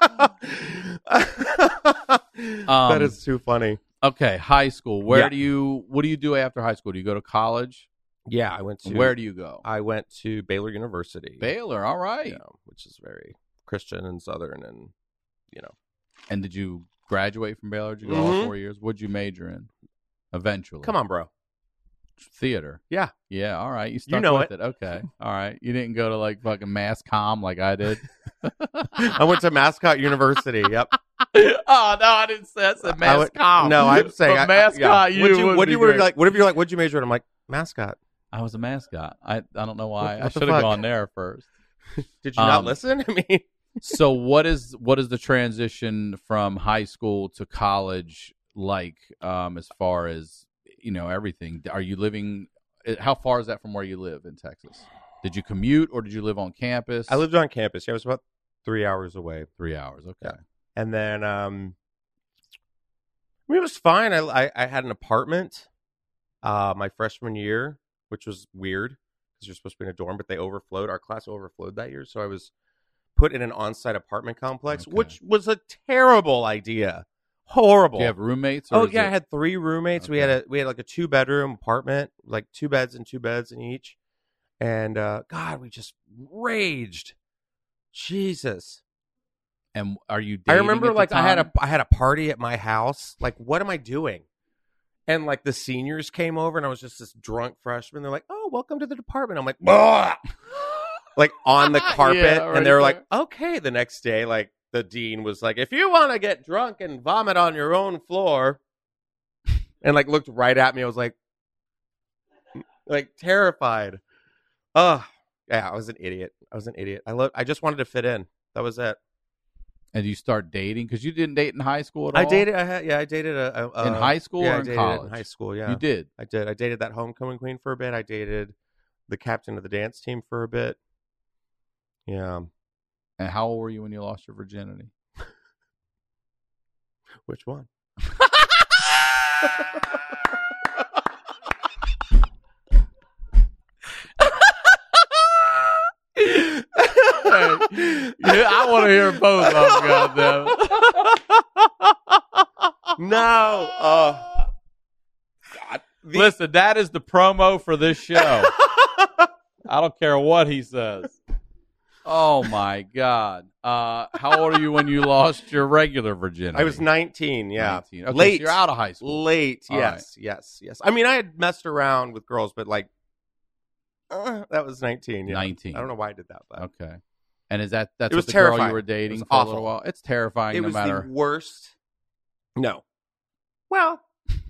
that Um, is too funny. Okay, high school. Where Yeah. do you? What do you do after high school? Do you go to college? Yeah, I went to. Where do you go? I went to Baylor University. Baylor. All right. Yeah, which is very Christian and Southern, and you know. And did you graduate from Baylor? Did you go all Mhm. four years? What'd you major in? Eventually. Come on, bro. Theater. Yeah. Yeah, all right. You stuck know with it. it. Okay. All right. You didn't go to like fucking mass comm like I did. I went to Mascot University. Yep. Oh no, I didn't say that's a I mass went- comm. No, I'm saying But I- I- mascot. yeah. You What'd would what be you were great. like? What if you're like? What'd you major in? I'm like mascot. I was a mascot. I I don't know why. What- I what the should have fuck? gone there first. Did you not Um, listen? I mean, So what is what is the transition from high school to college like? Um, as far as you know, everything. Are you living? How far is that from where you live in Texas? Did you commute or did you live on campus? I lived on campus. Yeah, I was about three hours away, three hours. Okay. Yeah. and then um, I mean, it was fine. I I, I had an apartment, uh, my freshman year, which was weird because you're supposed to be in a dorm, but they overflowed. Our class overflowed that year, so I was put in an on-site apartment complex, Okay. which was a terrible idea. Horrible. Do you have roommates? Or Oh is yeah, it- I had three roommates. We had Okay. a we had like a two bedroom apartment, like two beds and two beds in each. And uh God, we just raged. Jesus. And are you? I dating remember at the like I had a time? I had a party at my house. Like, what am I doing? And like the seniors came over and I was just this drunk freshman. They're like, "Oh, welcome to the department." I'm like, "Bah!" Like on the carpet. Yeah, right and they were there. like, "Okay." The next day, like the dean was like, "If you want to get drunk and vomit on your own floor," and like looked right at me. I was like, like terrified. Ugh. Yeah, I was an idiot. I was an idiot. I love. I just wanted to fit in. That was it. And you start dating because you didn't date in high school at all. I dated. I had. Yeah, I dated a, a, In a- high school yeah, or I in dated college? In high school. Yeah, You did. I did. I dated that homecoming queen for a bit. I dated the captain of the dance team for a bit. Yeah. And how old were you when you lost your virginity? Which one? Yeah, I want to hear both of them, goddamn. No. Uh, God. The- Listen, that is the promo for this show. I don't care what he says. Oh my God! Uh, how old are you when you lost your regular virginity? I was nineteen. Yeah, nineteen. Okay, late. So you're out of high school. Late. All yes, right. yes, yes. I mean, I had messed around with girls, but like, uh, that was nineteen. Yeah. nineteen. I don't know why I did that, but Okay. And is that that's It was what the girl terrifying. you were dating It was for a awful. little while? It's terrifying. it no was matter. the worst. No. Well,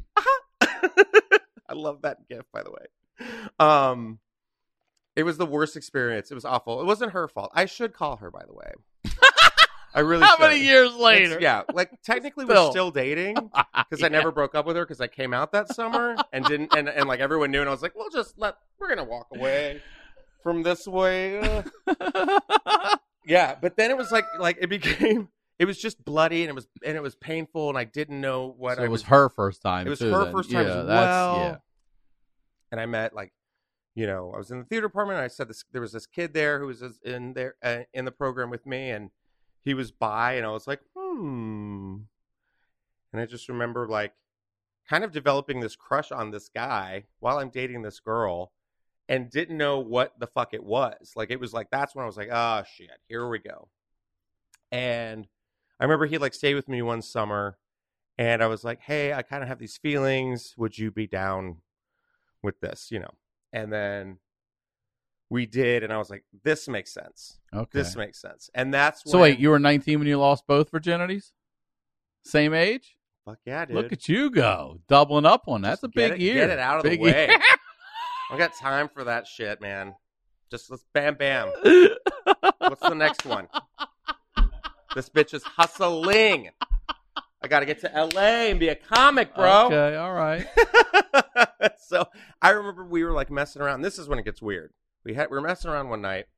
I love that gif, by the way. Um, it was the worst experience. It was awful. It wasn't her fault. I should call her, by the way. I really How should. many years It's- later? yeah, like technically Still. we're still dating because I never broke up with her because I came out that summer and didn't and, and like everyone knew and I was like, we'll just let we're gonna walk away from this way. Uh. Yeah, but then it was like like it became it was just bloody and it was and it was painful and I didn't know what So I it was her first time. It was too, her then. first time Yeah, as that's well. yeah. And I met like, you know, I was in the theater department. And I said this. There was this kid there who was in there uh, in the program with me, and he was bi, and I was like, hmm. And I just remember like, kind of developing this crush on this guy while I'm dating this girl, and didn't know what the fuck it was. Like it was like that's when I was like, oh shit, here we go. And I remember he like stayed with me one summer, and I was like, hey, I kind of have these feelings. Would you be down with this, you know? And then we did, and I was like, this makes sense. Okay. This makes sense. And that's So when, wait, you were nineteen when you lost both virginities? Same age? fuck yeah, dude. Look at you go. Doubling up on that. That's a Just big get it, year. Get it out of big the way. year. I got time for that shit, man. Just let's bam bam. What's the next one? This bitch is hustling. I got to get to L A and be a comic, bro. Okay, all right. So I remember we were like messing around. This is when it gets weird. We had we were messing around one night,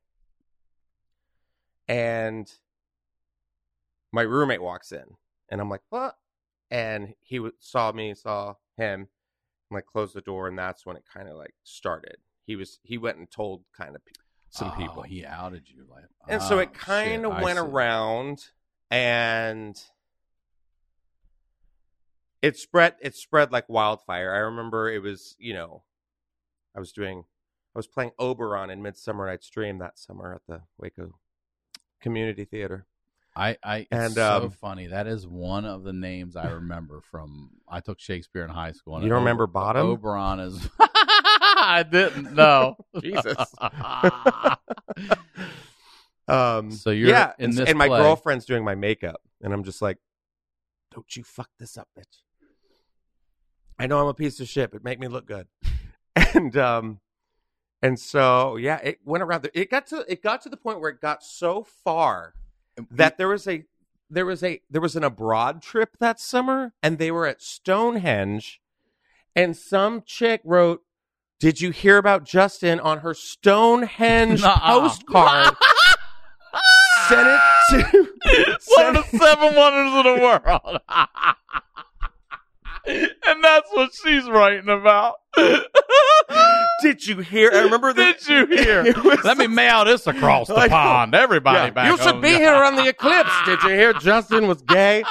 and my roommate walks in, and I'm like, "What?" And he w- saw me, saw him, and like closed the door, and that's when it kind of like started. He was he went and told kind of pe- some Oh, people, he outed you, like, and so oh, it kind of shit, I went see. around, and it spread. It spread like wildfire. I remember it was, you know, I was doing, I was playing Oberon in Midsummer Night's Dream that summer at the Waco Community Theater. I, I, it's And, so um, funny. That is one of the names I remember from. I took Shakespeare in high school. And You don't Ober- remember Bottom? Oberon is. I didn't know. Jesus. Um, So you're yeah, in and, this and my play. girlfriend's doing my makeup, and I'm just like, "Don't you fuck this up, bitch." I know I'm a piece of shit, but make me look good. And um, and so yeah, it went around. The, it got to it got to the point where it got so far that there was a there was a there was an abroad trip that summer, and they were at Stonehenge, and some chick wrote, "Did you hear about Justin?" on her Stonehenge Nuh-uh. postcard. Sent it to One sent of the seven wonders of the world. And that's what she's writing about. Did you hear? I remember the, Did you hear? It was- Let me mail this across the I know. pond. Everybody Yeah, back you should home. be here on the eclipse. Did you hear Justin was gay?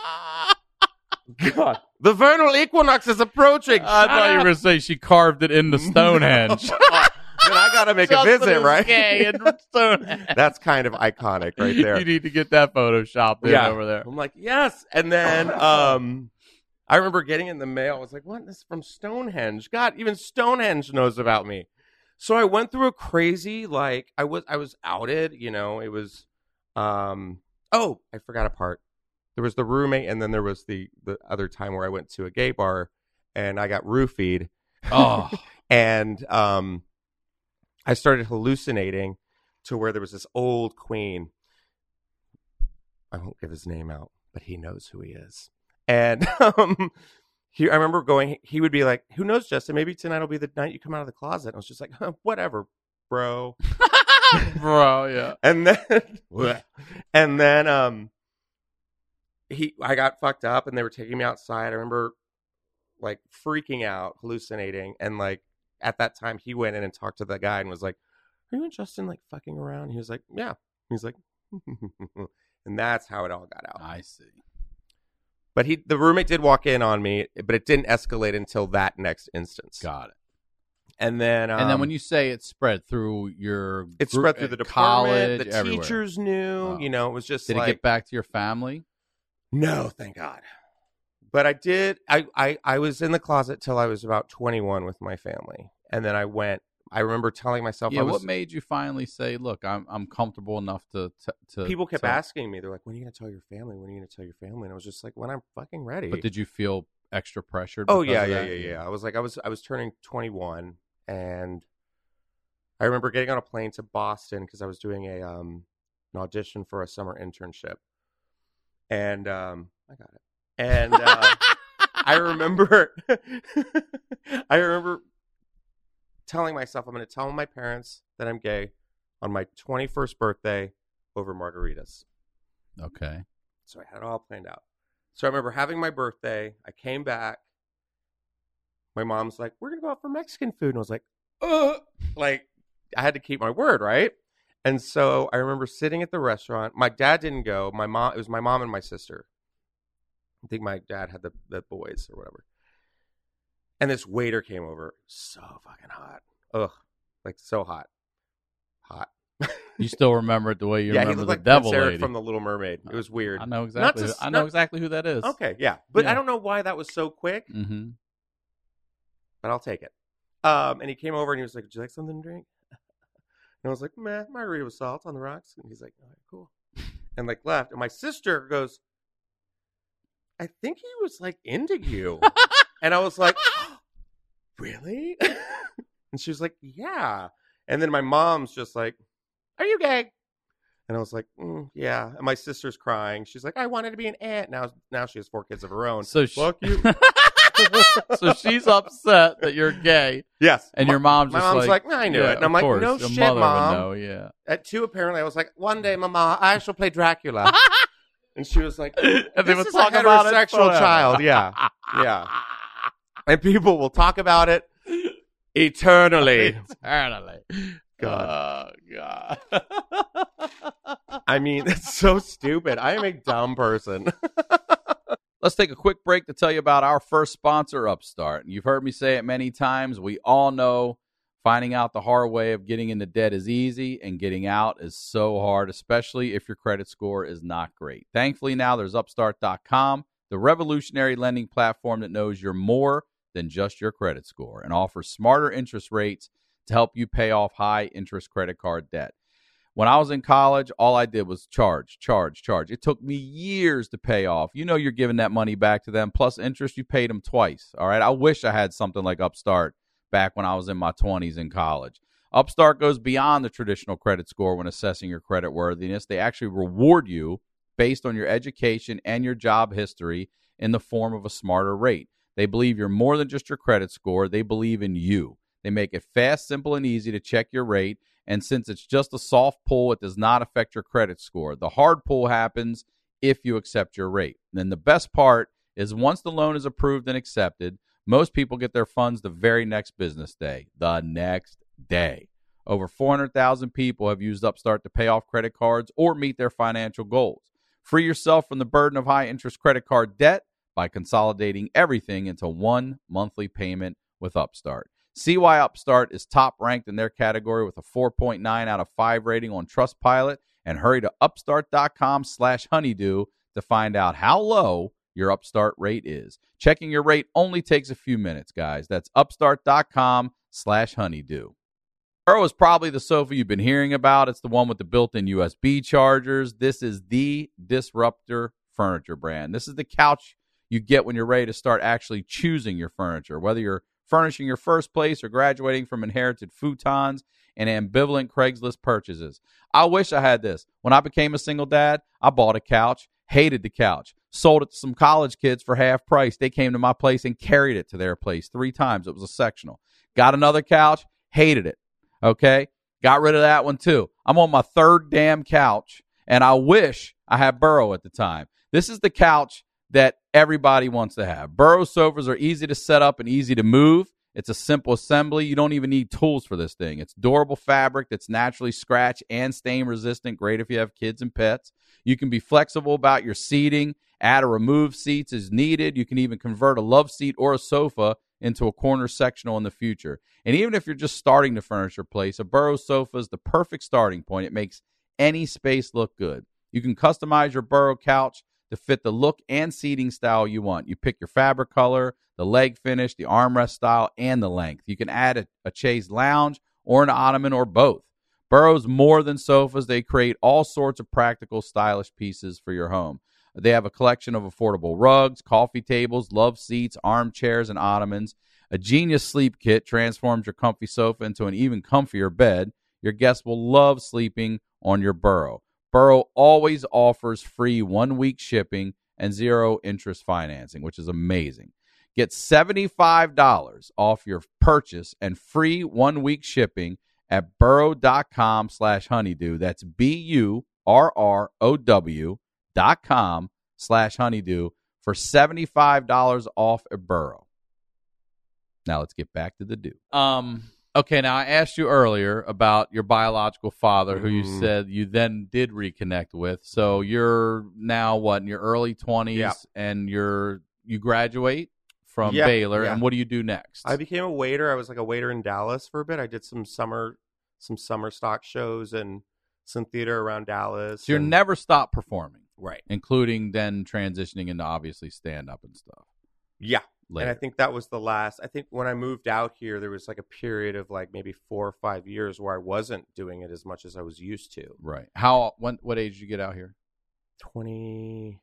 God, the vernal equinox is approaching. I thought you were going to say she carved it into Stonehenge. Then I got to make a Justin visit, is right? gay in Stonehenge. That's kind of iconic right there. You need to get that photoshopped in Yeah. over there. I'm like, yes. And then um, I remember getting in the mail. I was like, what? This is from Stonehenge. God, even Stonehenge knows about me. So I went through a crazy, like, I was I was outed, you know, it was, um, oh, I forgot a part. There was the roommate, and then there was the, the other time where I went to a gay bar, and I got roofied. Oh, And um, I started hallucinating to where there was this old queen. I won't give his name out, but he knows who he is. And um, he, I remember going, he would be like, who knows, Justin, maybe tonight will be the night you come out of the closet. And I was just like, huh, whatever, bro. bro, yeah. And then, and then um, he, I got fucked up, and they were taking me outside. I remember like freaking out, hallucinating, and like at that time he went in and talked to the guy and was like, "Are you and Justin like fucking around?" He was like, "Yeah." He's like, and that's how it all got out. I see. But he, the roommate did walk in on me, but it didn't escalate until that next instance. Got it. And then, um, and then when you say it spread through your, it group, spread through the college, department, the everywhere. teachers knew. Wow. You know, it was just Did like, it get back to your family? No, thank God. But I did. I, I, I was in the closet till I was about twenty-one with my family, and then I went. I remember telling myself, Yeah. I was, What made you finally say, "Look, I'm I'm comfortable enough to to"? to people kept tell. asking me. They're like, "When are you going to tell your family? When are you going to tell your family?" And I was just like, "When I'm fucking ready." But did you feel extra pressured? Oh because yeah, of yeah, that? yeah, yeah. I was like, I was, I was turning twenty-one, and I remember getting on a plane to Boston because I was doing a um an audition for a summer internship, and um I got it, and uh, I remember, I remember telling myself I'm going to tell my parents that I'm gay on my twenty-first birthday over margaritas. Okay. So I had it all planned out. So I remember having my birthday. I came back. My mom's like, "We're going to go out for Mexican food." And I was like, uh, like I had to keep my word, right? And so I remember sitting at the restaurant. My dad didn't go. My mom, it was my mom and my sister. I think my dad had the, the boys or whatever. And this waiter came over, so fucking hot. Ugh, like so hot. Hot. You still remember it the way you yeah, he remember looked the like devil Prince Eric lady from The Little Mermaid. It was weird. I know Not exactly. to- who- I know not- exactly who that is. Okay, yeah. But Yeah. I don't know why that was so quick, Mm-hmm. but I'll take it. Um, and he came over and he was like, "Would you like something to drink?" And I was like, "Meh, margarita with salt on the rocks." And he's like, "All right, cool." And like left. And my sister goes, "I think he was like into you." And I was like, "Really?" And she was like, "Yeah." And then my mom's just like, "Are you gay?" And I was like, mm, "Yeah." And my sister's crying. She's like, "I wanted to be an aunt." Now, now she has four kids of her own. So she, Fuck you. so she's upset that you're gay, Yes. and My- your mom's My just mom's like, like, "I knew yeah, it." And I'm of like, course. "No Your shit, mother would Mom." know, yeah. At two, apparently, I was like, "One day, Mama, I shall play Dracula." And she was like, And they "This would is talk a about it heterosexual forever. child." Yeah. Yeah. And people will talk about it eternally. Eternally. God. Oh, God. I mean, it's so stupid. I am a dumb person. Let's take a quick break to tell you about our first sponsor, Upstart. You've heard me say it many times. We all know finding out the hard way of getting into debt is easy, and getting out is so hard, especially if your credit score is not great. Thankfully, now there's Upstart dot com, the revolutionary lending platform that knows you're more than just your credit score and offers smarter interest rates to help you pay off high-interest credit card debt. When I was in college, all I did was charge, charge, charge. It took me years to pay off. You know you're giving that money back to them, plus interest, you paid them twice, all right? I wish I had something like Upstart back when I was in my twenties in college. Upstart goes beyond the traditional credit score when assessing your credit worthiness. They actually reward you based on your education and your job history in the form of a smarter rate. They believe you're more than just your credit score. They believe in you. They make it fast, simple, and easy to check your rate. And since it's just a soft pull, it does not affect your credit score. The hard pull happens if you accept your rate. And then the best part is once the loan is approved and accepted, most people get their funds the very next business day, the next day. Over four hundred thousand people have used Upstart to pay off credit cards or meet their financial goals. Free yourself from the burden of high-interest credit card debt by consolidating everything into one monthly payment with Upstart. See why Upstart is top ranked in their category with a four point nine out of five rating on Trustpilot, and hurry to upstart.com slash honeydew to find out how low your Upstart rate is. Checking your rate only takes a few minutes, guys. That's upstart.com slash honeydew. Burrow is probably the sofa you've been hearing about. It's the one with the built-in U S B chargers. This is the Disruptor furniture brand. This is the couch you get when you're ready to start actually choosing your furniture, whether you're furnishing your first place or graduating from inherited futons and ambivalent Craigslist purchases. I wish I had this. When I became a single dad, I bought a couch, hated the couch, sold it to some college kids for half price. They came to my place and carried it to their place three times. It was a sectional. Got another couch, hated it. Okay? Got rid of that one too. I'm on my third damn couch, and I wish I had Burrow at the time. This is the couch that everybody wants to have. Burrow sofas are easy to set up and easy to move. It's a simple assembly. You don't even need tools for this thing. It's durable fabric that's naturally scratch and stain resistant. Great if you have kids and pets. You can be flexible about your seating, add or remove seats as needed. You can even convert a love seat or a sofa into a corner sectional in the future. And even if you're just starting to furnish your place, a Burrow sofa is the perfect starting point. It makes any space look good. You can customize your Burrow couch to fit the look and seating style you want. You pick your fabric color, the leg finish, the armrest style, and the length. You can add a, a chaise lounge or an ottoman or both. Burrow's more than sofas. They create all sorts of practical, stylish pieces for your home. They have a collection of affordable rugs, coffee tables, love seats, armchairs, and ottomans. A genius sleep kit transforms your comfy sofa into an even comfier bed. Your guests will love sleeping on your Burrow. Burrow always offers free one-week shipping and zero interest financing, which is amazing. Get seventy-five dollars off your purchase and free one-week shipping at burrow.com slash honeydew. That's B-U-R-R-O-W dot com slash honeydew for seventy-five dollars off at Burrow. Now let's get back to the do. Um, okay, now I asked you earlier about your biological father, who you Mm. said you then did reconnect with. So you're now, what, in your early twenties, Yeah. and you're you graduate from Yeah, Baylor, yeah. and what do you do next? I became a waiter. I was like a waiter in Dallas for a bit. I did some summer some summer stock shows and some theater around Dallas. so you and- never stopped performing, right. including then transitioning into obviously stand-up and stuff. Yeah. Later. And I think that was the last. I think when I moved out here, there was like a period of like maybe four or five years where I wasn't doing it as much as I was used to. Right. How? When? What age did you get out here? twenty-five.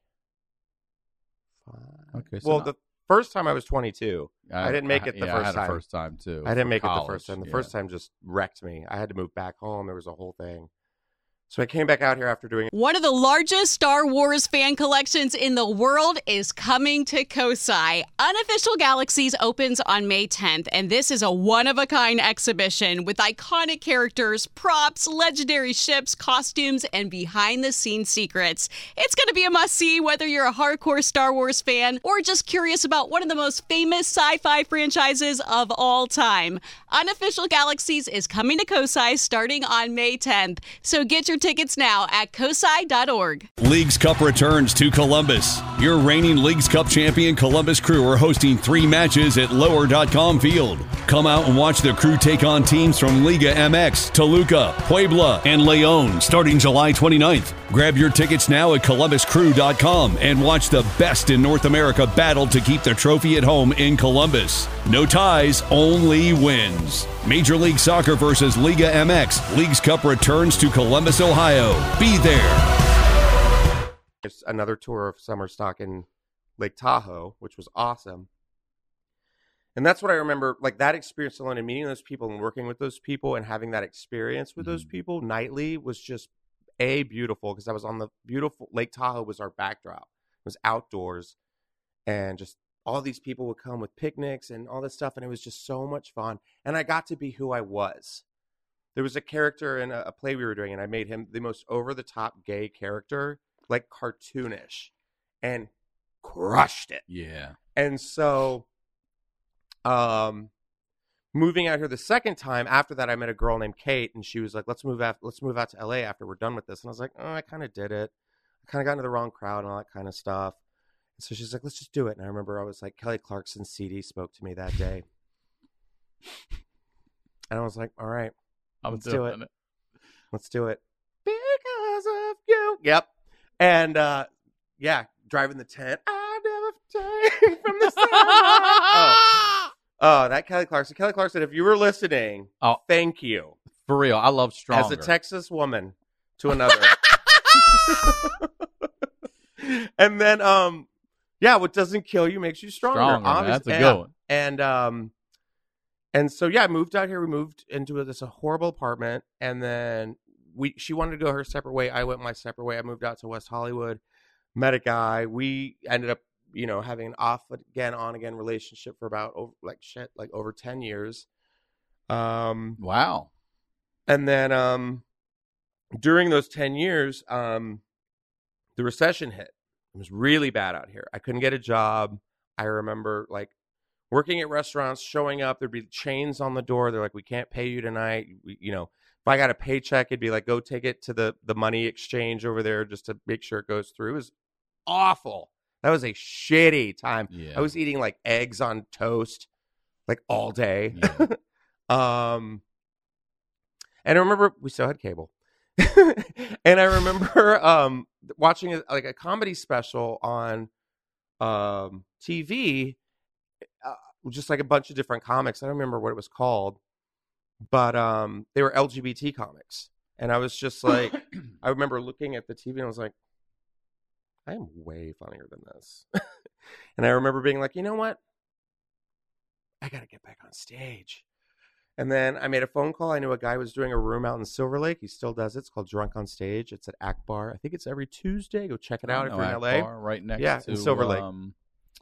Okay. So Well, not- the first time I was twenty-two. I didn't make it the yeah, I first had time. a first time too. I didn't for make it the college. first time. The Yeah. first time just wrecked me. I had to move back home. There was a whole thing. So I came back out here after doing One of the largest Star Wars fan collections in the world is coming to Kosai. Unofficial Galaxies opens on May tenth, and this is a one-of-a-kind exhibition with iconic characters, props, legendary ships, costumes, and behind-the-scenes secrets. It's going to be a must-see whether you're a hardcore Star Wars fan or just curious about one of the most famous sci-fi franchises of all time. Unofficial Galaxies is coming to Kosai starting on May tenth, so get your tickets now at kosai dot org. Leagues Cup returns to Columbus. Your reigning Leagues Cup champion Columbus Crew are hosting three matches at lower dot com field. Come out and watch the Crew take on teams from Liga M X, Toluca, Puebla, and Leon starting July twenty-ninth. Grab your tickets now at columbus crew dot com and watch the best in North America battle to keep the trophy at home in Columbus. No ties, only wins. Major League Soccer versus Liga M X. Leagues Cup returns to Columbus, Ohio. Be there. There's another tour of summer stock in Lake Tahoe, which was awesome. And that's what I remember, like that experience alone and meeting those people and working with those people and having that experience with Mm-hmm. those people nightly was just A, beautiful, because I was on the beautiful Lake Tahoe was our backdrop. It was outdoors, and just all these people would come with picnics and all this stuff, and it was just so much fun. And I got to be who I was. There was a character in a, a play we were doing, and I made him the most over-the-top gay character, like cartoonish, and crushed it. Yeah. And so, um, moving out here the second time after that, I met a girl named Kate, and she was like, "Let's move out. Let's move out to L A after we're done with this." And I was like, "Oh, I kind of did it. I kind of got into the wrong crowd and all that kind of stuff." And so she's like, "Let's just do it." And I remember I was like, Kelly Clarkson's C D spoke to me that day, and I was like, "All right, I'm Let's do doing it. let's do it." Because of you. Yep. And uh, yeah, driving the tent. I never take from the sun. oh. oh, that Kelly Clarkson. Kelly Clarkson, if you were listening, Oh. thank you. For real, I love Stronger. As a Texas woman to another. And then, um, yeah, what doesn't kill you makes you stronger. Stronger, man. Obvious- That's a yeah. good one. And um, and so yeah, I moved out here. We moved into this a horrible apartment, and then we she wanted to go her separate way. I went my separate way. I moved out to West Hollywood, met a guy. We ended up, you know, having an off again, on again relationship for about over, like shit, like over ten years. Um, Wow. and then um, during those ten years, um, the recession hit. It was really bad out here. I couldn't get a job. I remember like working at restaurants, showing up. There'd be chains on the door. They're like, "We can't pay you tonight." We, you know, if I got a paycheck, it'd be like, "Go take it to the the money exchange over there just to make sure it goes through." It was awful. That was a shitty time. Yeah. I was eating like eggs on toast like all day. Yeah. um, and I remember we still had cable. And I remember um, watching a, like a comedy special on um, T V, uh, just like a bunch of different comics. I don't remember what it was called, but um, they were L G B T comics. And I was just like, I remember looking at the T V and I was like, I am way funnier than this. And I remember being like, you know what? I got to get back on stage. And then I made a phone call. I knew a guy was doing a room out in Silver Lake. He still does it. It's called Drunk on Stage. It's at Akbar. I think it's every Tuesday. Go check it out if you're in L A. Akbar, right next yeah, to in Silver Lake. Um,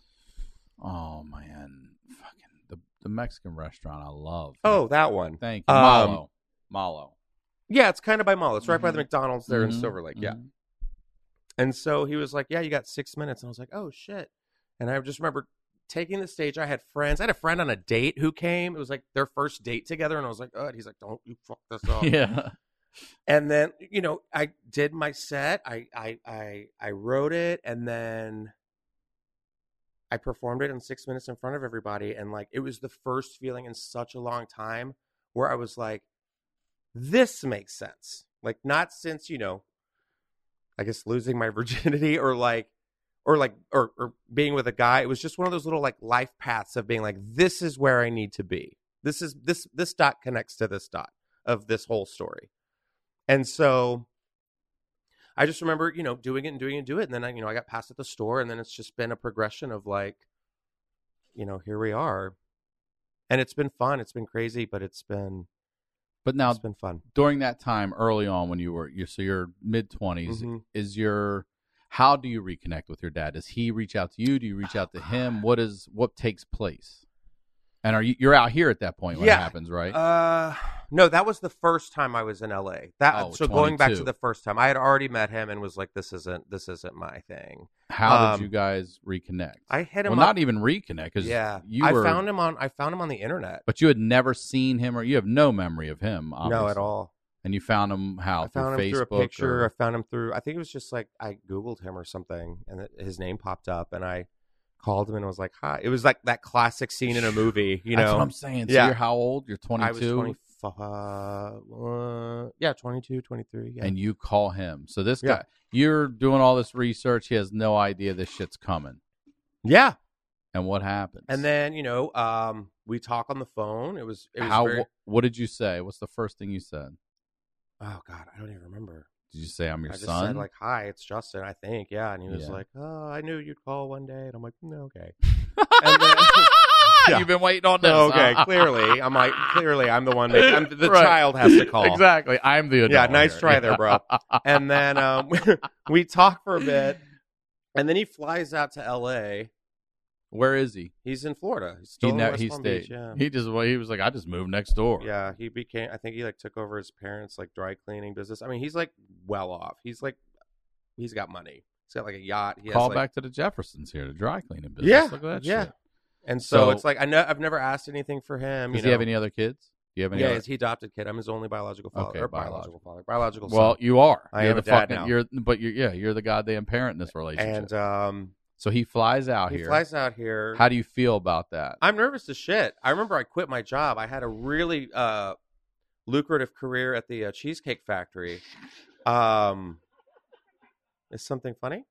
oh man, fucking the the Mexican restaurant I love. Oh, that one. Thank you, Um, Malo. Malo. Yeah, it's kind of by Mall. It's right by the Mhm. McDonald's there Mhm, in Silver Lake. Yeah. mhm. And so he was like, yeah, you got six minutes. And I was like, oh, shit. And I just remember taking the stage. I had friends. I had a friend on a date who came. It was like their first date together. And I was like, oh, and he's like, don't you fuck this up. Yeah. And then, you know, I did my set. I, I, I, I wrote it. And then I performed it in six minutes in front of everybody. And like, it was the first feeling in such a long time where I was like, this makes sense. Like, not since, you know, I guess losing my virginity or like, or like, or, or being with a guy. It was just one of those little like life paths of being like, this is where I need to be. This is this, this dot connects to this dot of this whole story. And so I just remember, you know, doing it and doing it and doing it. And then I, you know, I got passed at the store and then it's just been a progression of like, you know, here we are. And it's been fun. It's been crazy, but it's been, But now it's been fun. during that time, early on, when you were you so you're mid twenties, Mm-hmm. is your how do you reconnect with your dad? Does he reach out to you? Do you reach out to him? What is what takes place? And are you you're out here at that point when Yeah. it happens, right? Uh, no, that was the first time I was in L A. That Oh, so going back to twenty-two. the first time, I had already met him and was like, "This isn't this isn't my thing." How um, did you guys reconnect? I hit him well, up. not even reconnect because Yeah, you I were, found him on I found him on the internet. but you had never seen him, or you have no memory of him. Obviously. No, at all. And you found him how? I found through him Facebook through a picture. or- I found him through. I think it was just like I Googled him or something, and it, his name popped up, and I called him and was like, "Hi." It was like that classic scene in a movie, you That's know. what I'm saying. So Yeah. you're how old? You're I was twenty-two, twenty-five. Uh, yeah, twenty-two, twenty-three. Yeah. and you call him. So this Yeah. guy, you're doing all this research. He has no idea this shit's coming. yeah. And what happens? And then, you know, um, we talk on the phone. It was, it was how? very, wh- what did you say? What's the first thing you said? oh God, I don't even remember. Did you say I'm your I just son? said like, hi, it's Justin, I think. Yeah. And he was Yeah. like, oh, I knew you'd call one day. And I'm like, no, okay. And then, Yeah. You've been waiting on this. okay, huh? clearly. I'm like, clearly I'm the one making, I'm, the Right. child has to call. Exactly. I'm the adult. Yeah, nice here. try there, bro. And then um, we talk for a bit. And then he flies out to L A. Where is he? He's in Florida. He's still He in ne- West he Palm stayed. Beach. Yeah. He just well, he was like, I just moved next door. Yeah, he became. I think he like took over his parents' like dry cleaning business. I mean, he's like well off. He's like, he's got money. He's got like a yacht. He has, Call like, back to the Jeffersons here, the dry cleaning business. Yeah, Look at that yeah. shit. And so, So- it's like I know I've never asked anything for him. Does you he know? have any other kids? Do you have any? Yeah, other? he's he adopted kid. I'm his only biological father. Okay, or biological. biological father. Biological son. Well, you are. I you're am the a dad fucking. now. You're, but you're yeah. You're the goddamn parent in this relationship. and um, so he flies out he here. flies out here. How do you feel about that? I'm nervous as shit. I remember I quit my job. I had a really uh, lucrative career at the uh, Cheesecake Factory. Um, is something funny?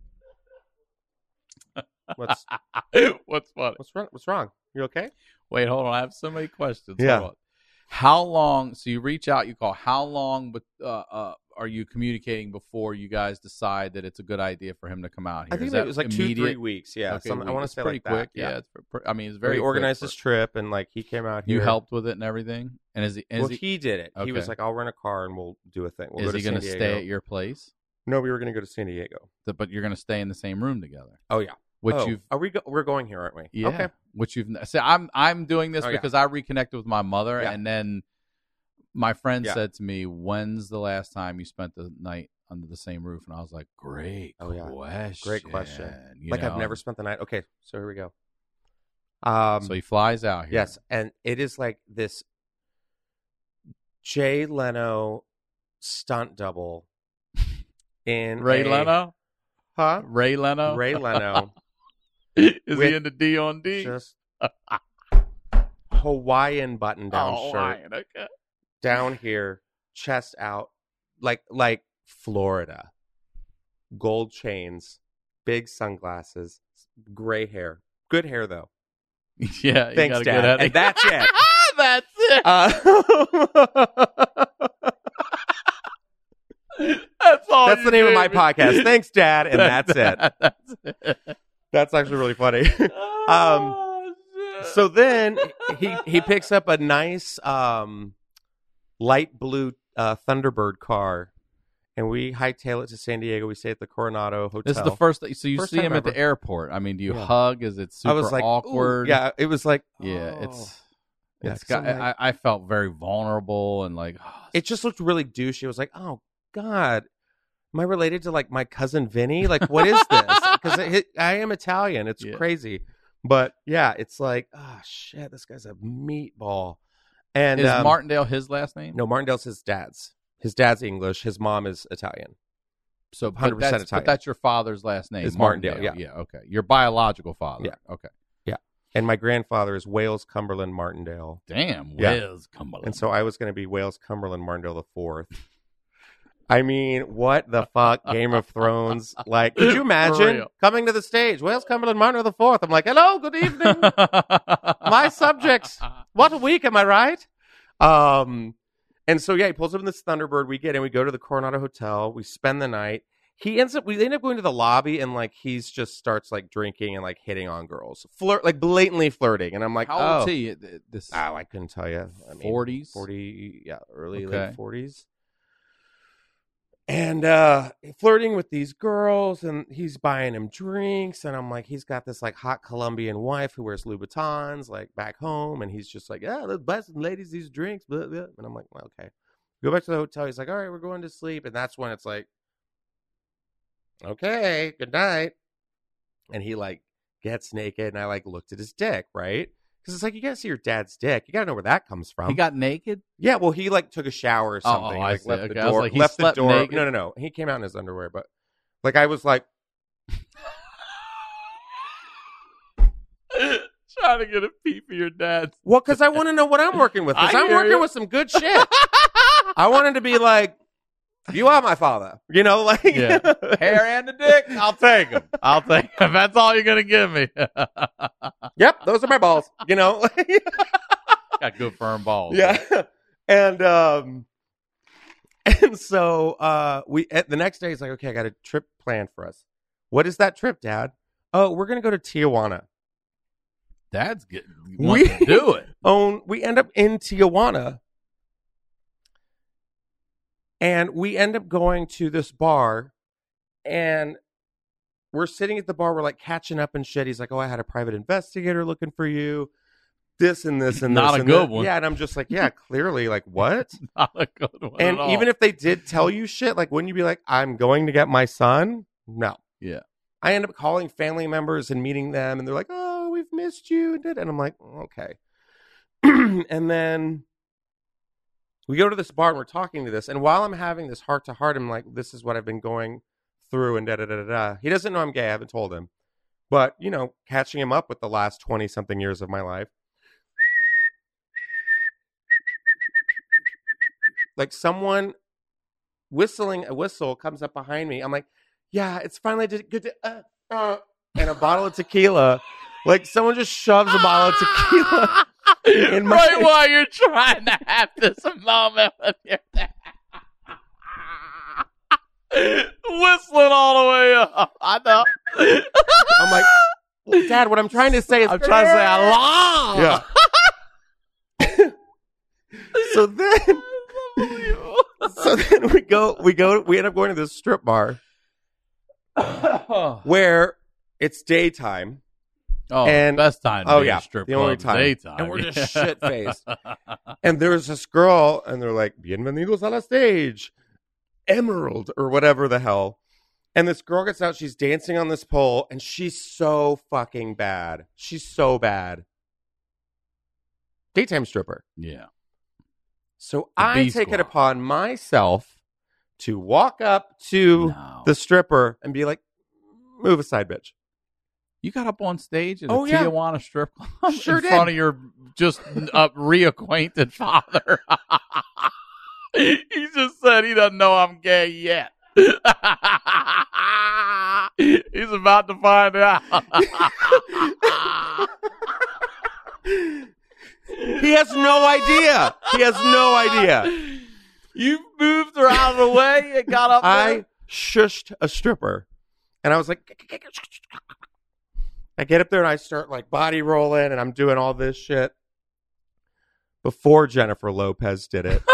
What's What's funny? what's wrong? What's wrong? You okay? Wait, hold on. I have so many questions. Yeah. Hold on. How long? So you reach out, you call. How long? But uh, uh, are you communicating before you guys decide that it's a good idea for him to come out here? I think Is that it was like two, immediate? three weeks. Yeah, Okay, some, I we- want to it's say pretty like quick. that. Yeah, it's pr- pr- I mean, it's very very he quick organized for- his trip and like he came out here. You helped with it and everything. And is he? Is Well, he, he did it. He was Okay. like, "I'll rent a car and we'll do a thing." We'll is go he to going San to Diego. stay at your place? No, we were going to go to San Diego. Th- But you're going to stay in the same room together. Oh yeah. Which oh, you've are we? Go- we're going here, aren't we? yeah. Okay. Which you've see. I'm I'm doing this Oh, yeah. because I reconnected with my mother, Yeah. and then my friend Yeah. said to me, "When's the last time you spent the night under the same roof?" And I was like, "Great Oh, yeah. question, Great question. you Like I've know? never spent the night. Okay, so here we go. Um, So he flies out here. yes, and it is like this Jay Leno stunt double in Ray a- Leno, huh? Ray Leno, Ray Leno is with he into D on D? just Hawaiian button-down Oh, shirt Hawaiian, okay. down here, chest out, like like Florida. Gold chains, big sunglasses, gray hair. Good hair though. Yeah, you Thanks, got a Dad. good head. And that's it. That's it. Uh, That's all. that's you the name of my gave me. podcast. Thanks, Dad, and that's it. That's it. That's actually really funny. um, Oh, shit. so then he he picks up a nice um, light blue uh, Thunderbird car, and we hightail it to San Diego. We stay at the Coronado Hotel. This is the first. So you First see time him at the ever. airport. I mean, do you Yeah. hug? Is it super I was like, awkward? ooh. Yeah, it was like, Yeah, oh. it's Yeah, it's 'cause got. I'm like- I, I felt very vulnerable and like. Oh, It just looked really douchey. I was like, oh God, am I related to like my cousin Vinny? Like, what is this? Because I am Italian. It's Yeah. crazy. But yeah, it's like, oh shit, this guy's a meatball. And is um, Martindale his last name? No, Martindale's his dad's. His dad's English. His mom is Italian. So one hundred but percent that's, Italian. But that's your father's last name. It's Martindale, Yeah. Okay. Your biological father. Yeah. Okay. And my grandfather is Wales Cumberland Martindale. Damn. Yeah. Where's Cumberland? And so I was going to be Wales Cumberland Martindale the fourth. I mean, what the fuck? Game of Thrones. Like, could you For imagine real. coming to the stage? Wales Cumberland Martindale the fourth. I'm like, hello, good evening. My subjects. What a week, am I right? Um, and so yeah, he pulls up in this Thunderbird. We get in, we go to the Coronado Hotel, we spend the night. He ends up, we end up going to the lobby, and like he's just starts like drinking and like hitting on girls, flirt, like blatantly flirting. And I'm like, How oh, old is he? This. oh, I couldn't tell you. I mean, forties? forty, yeah, early Okay. late forties. And uh flirting with these girls, and he's buying him drinks, and I'm like, he's got this like hot Colombian wife who wears Louboutins like back home, and he's just like, yeah, let's buy some ladies these drinks, blah, blah. And I'm like, well, okay. Go back to the hotel. He's like, all right, we're going to sleep. And that's when it's like, okay, good night. And he like gets naked, and I like looked at his dick, right? Because it's like, you gotta see your dad's dick. You gotta know where that comes from. He got naked? Yeah, well, he like took a shower or Oh, something. I like see. left Okay, the I was door. like, he left the slept door. naked? No, no, no. He came out in his underwear, but like I was like, Trying to get a peep of your dad's. well, because I want to know what I'm working with. Because I I'm hear working you. with some good shit. I wanted to be like, you are my father. You know, like Yeah. Hair and the dick? I'll take him. I'll take him. That's all you're going to give me. Yep, those are my balls. You know, Got good firm balls. yeah. And um, and so uh, we at the next day he's like, okay, I got a trip planned for us. What is that trip, Dad? Oh, we're gonna go to Tijuana. Dad's getting We- wants to do it. Own we end up in Tijuana, and we end up going to this bar, and we're sitting at the bar. We're like catching up and shit. He's like, "Oh, I had a private investigator looking for you, this and this and Not this a and good that." one. Yeah, and I'm just like, yeah, clearly, like what? Not a good one. And at all. even if they did tell you shit, like, wouldn't you be like, "I'm going to get my son"? No. Yeah. I end up calling family members and meeting them, and they're like, "Oh, we've missed you," and I'm like, "Okay." And then we go to this bar and we're talking to this, and while I'm having this heart to heart, I'm like, "This is what I've been going through," and da da da da da. He doesn't know I'm gay. I haven't told him, but you know, catching him up with the last twenty something years of my life, like someone whistling a whistle comes up behind me. I'm like, yeah, it's finally good to, uh, uh, and a bottle of tequila. Like someone just shoves a bottle of tequila in my right while you're trying to have this moment with your dad. Whistling all the way up. I know. I'm like, well, Dad, what I'm trying to say is I'm trying to say I love. Yeah. So then, so then we go, we go, we end up going to this strip bar where it's daytime. Oh, And- best time. To oh, be in yeah, a strip the club only is time. Daytime. And we're just Yeah. shit-faced. And there's this girl, and they're like, "Bienvenidos a la stage, Emerald," or whatever the hell. And this girl gets out, she's dancing on this pole, and she's so fucking bad. She's so bad. Daytime stripper. Yeah. So The I B take it squad. upon myself to walk up to No. the stripper and be like, "Move aside, bitch." You got up on stage at Oh, a yeah. Tijuana strip club Sure in did. front of your just a reacquainted father. He just said he doesn't know I'm gay yet. He's about to find out. He has no idea. He has no idea. You moved her out of the way and got up there? I shushed a stripper. And I was like, I get up there and I start like body rolling and I'm doing all this shit. Before Jennifer Lopez did it.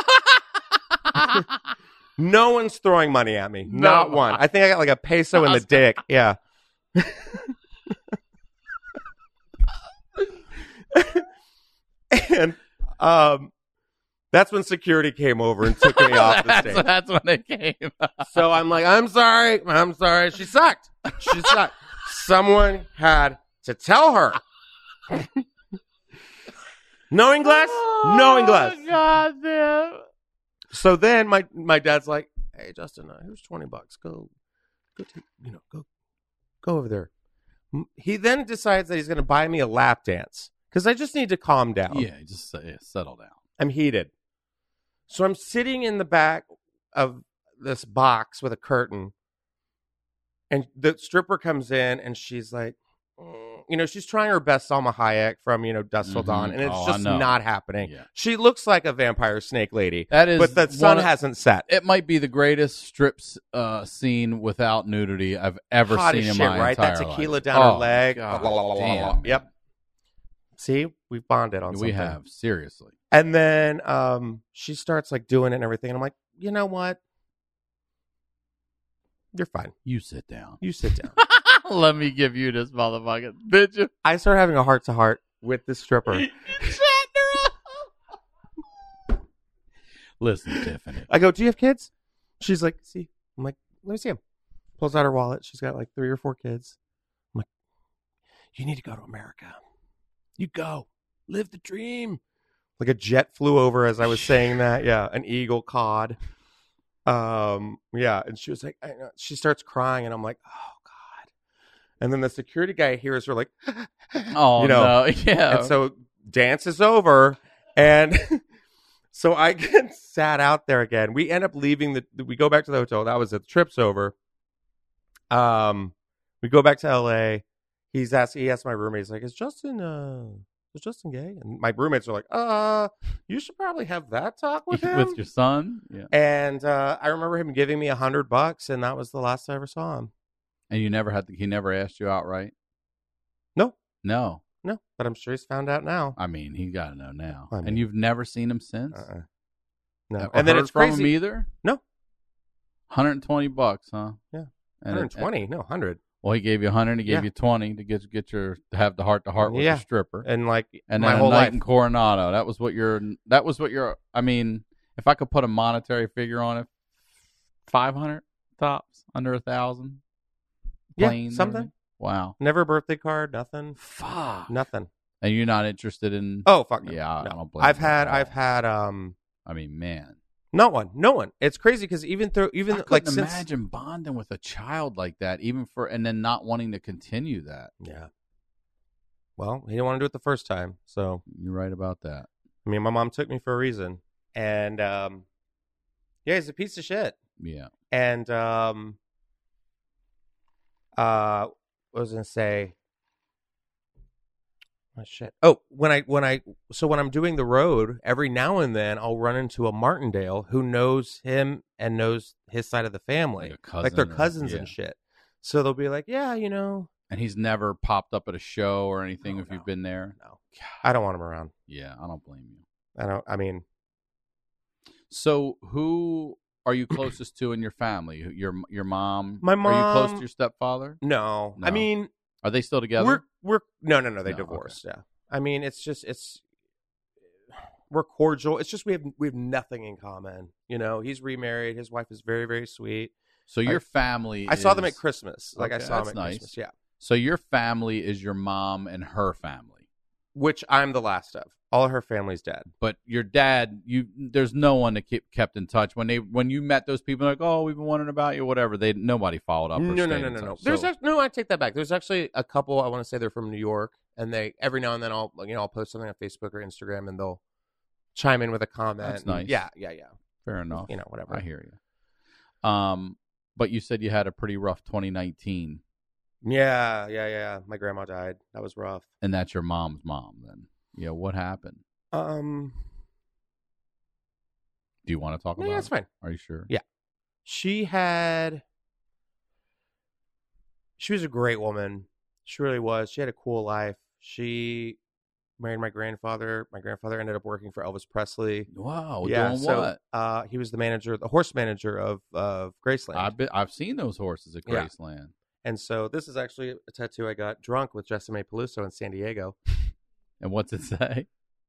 No one's throwing money at me. No. Not one. I think I got like a peso in the dick. Yeah. And um, that's when security came over and took me off the that's, stage. that's when it came. So I'm like, I'm sorry. I'm sorry. She sucked. She sucked. Someone had to tell her. No English? No English. Oh, God damn. So then my, my dad's like, hey, Justin, uh, here's twenty bucks. Go, go take, you know, go, go over there. He then decides that he's going to buy me a lap dance because I just need to calm down. Yeah, just uh, yeah, settle down. I'm heated. So I'm sitting in the back of this box with a curtain. And the stripper comes in and she's like, mm, you know, she's trying her best Salma Hayek from, you know, Dusk Till Mhm. Dawn. And it's Oh, I just know. not happening. Yeah. She looks like a vampire snake lady. That is But the sun one of- hasn't set. It might be the greatest strip uh, scene without nudity I've ever Hot seen as in shit, my right? entire That tequila life. down oh, her leg. God La, la, la, la, la, la. damn, Yep. man. See, we've bonded on We something. have, seriously. And then um, she starts like doing it and everything. And I'm like, you know what? You're fine. You sit down. You sit down. Let me give you this motherfucker. Bitch, you I start having a heart to heart with this stripper. Listen, Tiffany. I go, do you have kids? She's like, see. I'm like, let me see them. Pulls out her wallet. She's got like three or four kids. I'm like, you need to go to America. You go. Live the dream. Like a jet flew over as I was saying that. Yeah, an eagle cawed. Um, yeah, and she was like, I know. She starts crying, and I'm like, oh God. And then the security guy hears her like, Oh, you know, no. Yeah. and so dance is over, and so I get sat out there again. We end up leaving the. We go back to the hotel. That was it. The trip's over. Um, we go back to L A. He's asked. He asked my roommate. He's like, "Is Justin? Uh, is Justin gay?" And my roommates are like, "Uh, you should probably have that talk with him." With your son? Yeah. And uh, I remember him giving me a hundred bucks, and that was the last I ever saw him. And you never had to, he never asked you outright? No, No. no, but I'm sure he's found out now. I mean, he got to know now. I mean- and you've never seen him since? Uh-uh. No, Or and then heard it's from crazy. him either? No. one hundred twenty bucks, huh? Yeah. And one it- hundred twenty, no, one hundred. Well, he gave you one hundred. He gave Yeah. you twenty to get get your to have the heart to heart with Yeah. the stripper, And like and my then a whole night life. in Coronado. That was what your. That was what your. I mean, if I could put a monetary figure on it, five hundred tops, under a thousand. Yeah, something. Wow. Never a birthday card, nothing. Fuck. Nothing. And you're not interested in? Oh fuck no. Yeah, I no. don't blame I've you had at all. I've had um I mean, man. not one. No one. It's crazy because even through even I like couldn't since imagine bonding with a child like that, even for and then not wanting to continue that. yeah. Well, he didn't want to do it the first time, so You're right about that. I mean, my mom took me for a reason, and um, yeah, he's a piece of shit. Yeah. And um, uh, what was I gonna say? Oh shit! Oh, when I when I so when I'm doing the road, every now and then I'll run into a Martindale who knows him and knows his side of the family, Like a cousin like they're or- cousins yeah. and shit. So they'll be like, "Yeah, you know, And he's never popped up at a show or anything No, if no. you've been there. no, I don't want him around. Yeah, I don't blame you. I don't. I mean, So, who are you closest to in your family? Who- Your your mom? My Are you close to mom- your stepfather? no. I No. mean, Are they still together? we're we're no, no, no. They No, okay. divorced. Yeah. I mean, it's just it's we're cordial. It's just we have we have nothing in common. You know, he's remarried. His wife is very very sweet. so your I- family. I saw them at is- Christmas. Like I Okay, saw them that's at nice. Christmas. Yeah. So your family is your mom and her family, Which I'm the last of. All of her family's dead. but your dad, you there's no one that keep kept in touch when they when you met those people. Like, oh, we've been wondering about you, whatever. They nobody followed up. Or No, no, stayed no, in no, no. touch. There's So- act- no. I take that back. There's actually a couple. I want to say they're from New York, and they every now and then I'll you know I'll post something on Facebook or Instagram, and they'll chime in with a comment. That's and, nice. Yeah, yeah, yeah. Fair enough. You know, whatever. I hear you. Um, but you said you had a pretty rough twenty nineteen. Yeah, yeah, yeah. My grandma died. That was rough. And that's your mom's mom, then. Yeah, what happened? Um, Do you want to talk yeah, about that's it? fine. Are you sure? Yeah. She had. She was a great woman. She really was. She had a cool life. She married my grandfather. My grandfather ended up working for Elvis Presley. Wow. yeah, Doing so what? Uh, he was the manager, the horse manager of of Graceland. I've been, I've seen those horses at Yeah. Graceland. And so this is actually a tattoo I got drunk with Jessime Peluso in San Diego. And what's it say?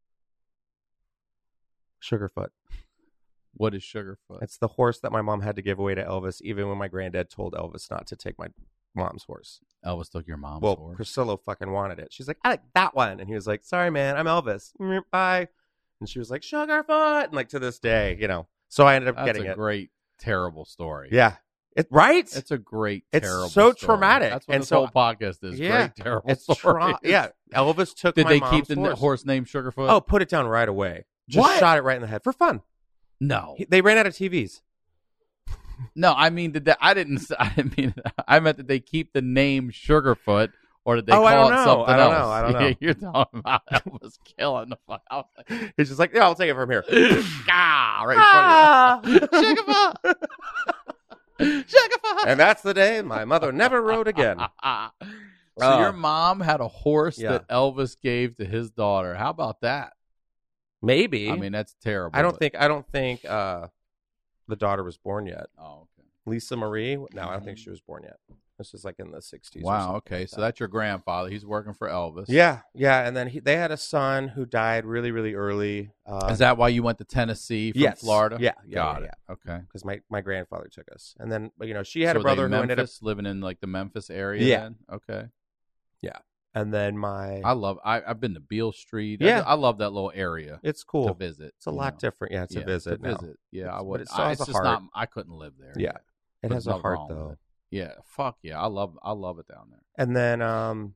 Sugarfoot. What is Sugarfoot? It's the horse that my mom had to give away to Elvis, even when my granddad told Elvis not to take my mom's horse. Elvis took your mom's well, horse. Priscilla fucking wanted it. She's like, I like that one. And he was like, sorry, man, I'm Elvis. Bye. And she was like, Sugarfoot. And like to this day, you know. So I ended up That's getting a it. great, terrible story. Yeah. It, right? It's a great, It's terrible so story. traumatic. That's what And this so- whole podcast is. Yeah. Great, terrible It's story. tra- yeah. Elvis took Did my they mom's keep the n- horse. horse named Sugarfoot? Oh, put it down right away. Just What? shot it right in the head for fun. no. He- They ran out of T Vs. No, I mean, did they, I didn't. s- I didn't mean. I meant, did they keep the name Sugarfoot, or did they Oh, call I don't it know. something I don't else? know. I don't know. You're talking about Elvis killing the fuck out. He's just like, yeah, I'll take it from here. ah, right Ah! in front of you. Sugarfoot. Sugarfoot. And that's the day my mother never rode again. so Oh. your mom had a horse Yeah. that Elvis gave to his daughter. How about that? Maybe. I mean, that's terrible. I don't but- think I don't think uh, the daughter was born yet. Oh, okay. Lisa Marie? No, I don't think she was born yet. This was like in the sixties. or Wow. something Okay. like So that. that's your grandfather. He's working for Elvis. Yeah, yeah, and then he, they had a son who died really, really early. Uh, Is that why you went to Tennessee from yes. Florida? Yeah, yeah, Got yeah, it. Okay. because my, my grandfather took us, and then you know she had So a brother were they who ended up, Memphis, living in like the Memphis area. Yeah. Then? Okay. and then my I love. I, I've been to Beale Street. I- Yeah. I, love that little area it's to cool. visit. It's a you lot know. different. Yeah, it's Yeah, a visit. To now. visit. Yeah, It's- I but would. it still I, has it's a just heart. not. I couldn't live there. Yeah, it But has a nothing heart wrong with though. it. Yeah. Fuck yeah. I love. I love it down there. And then um,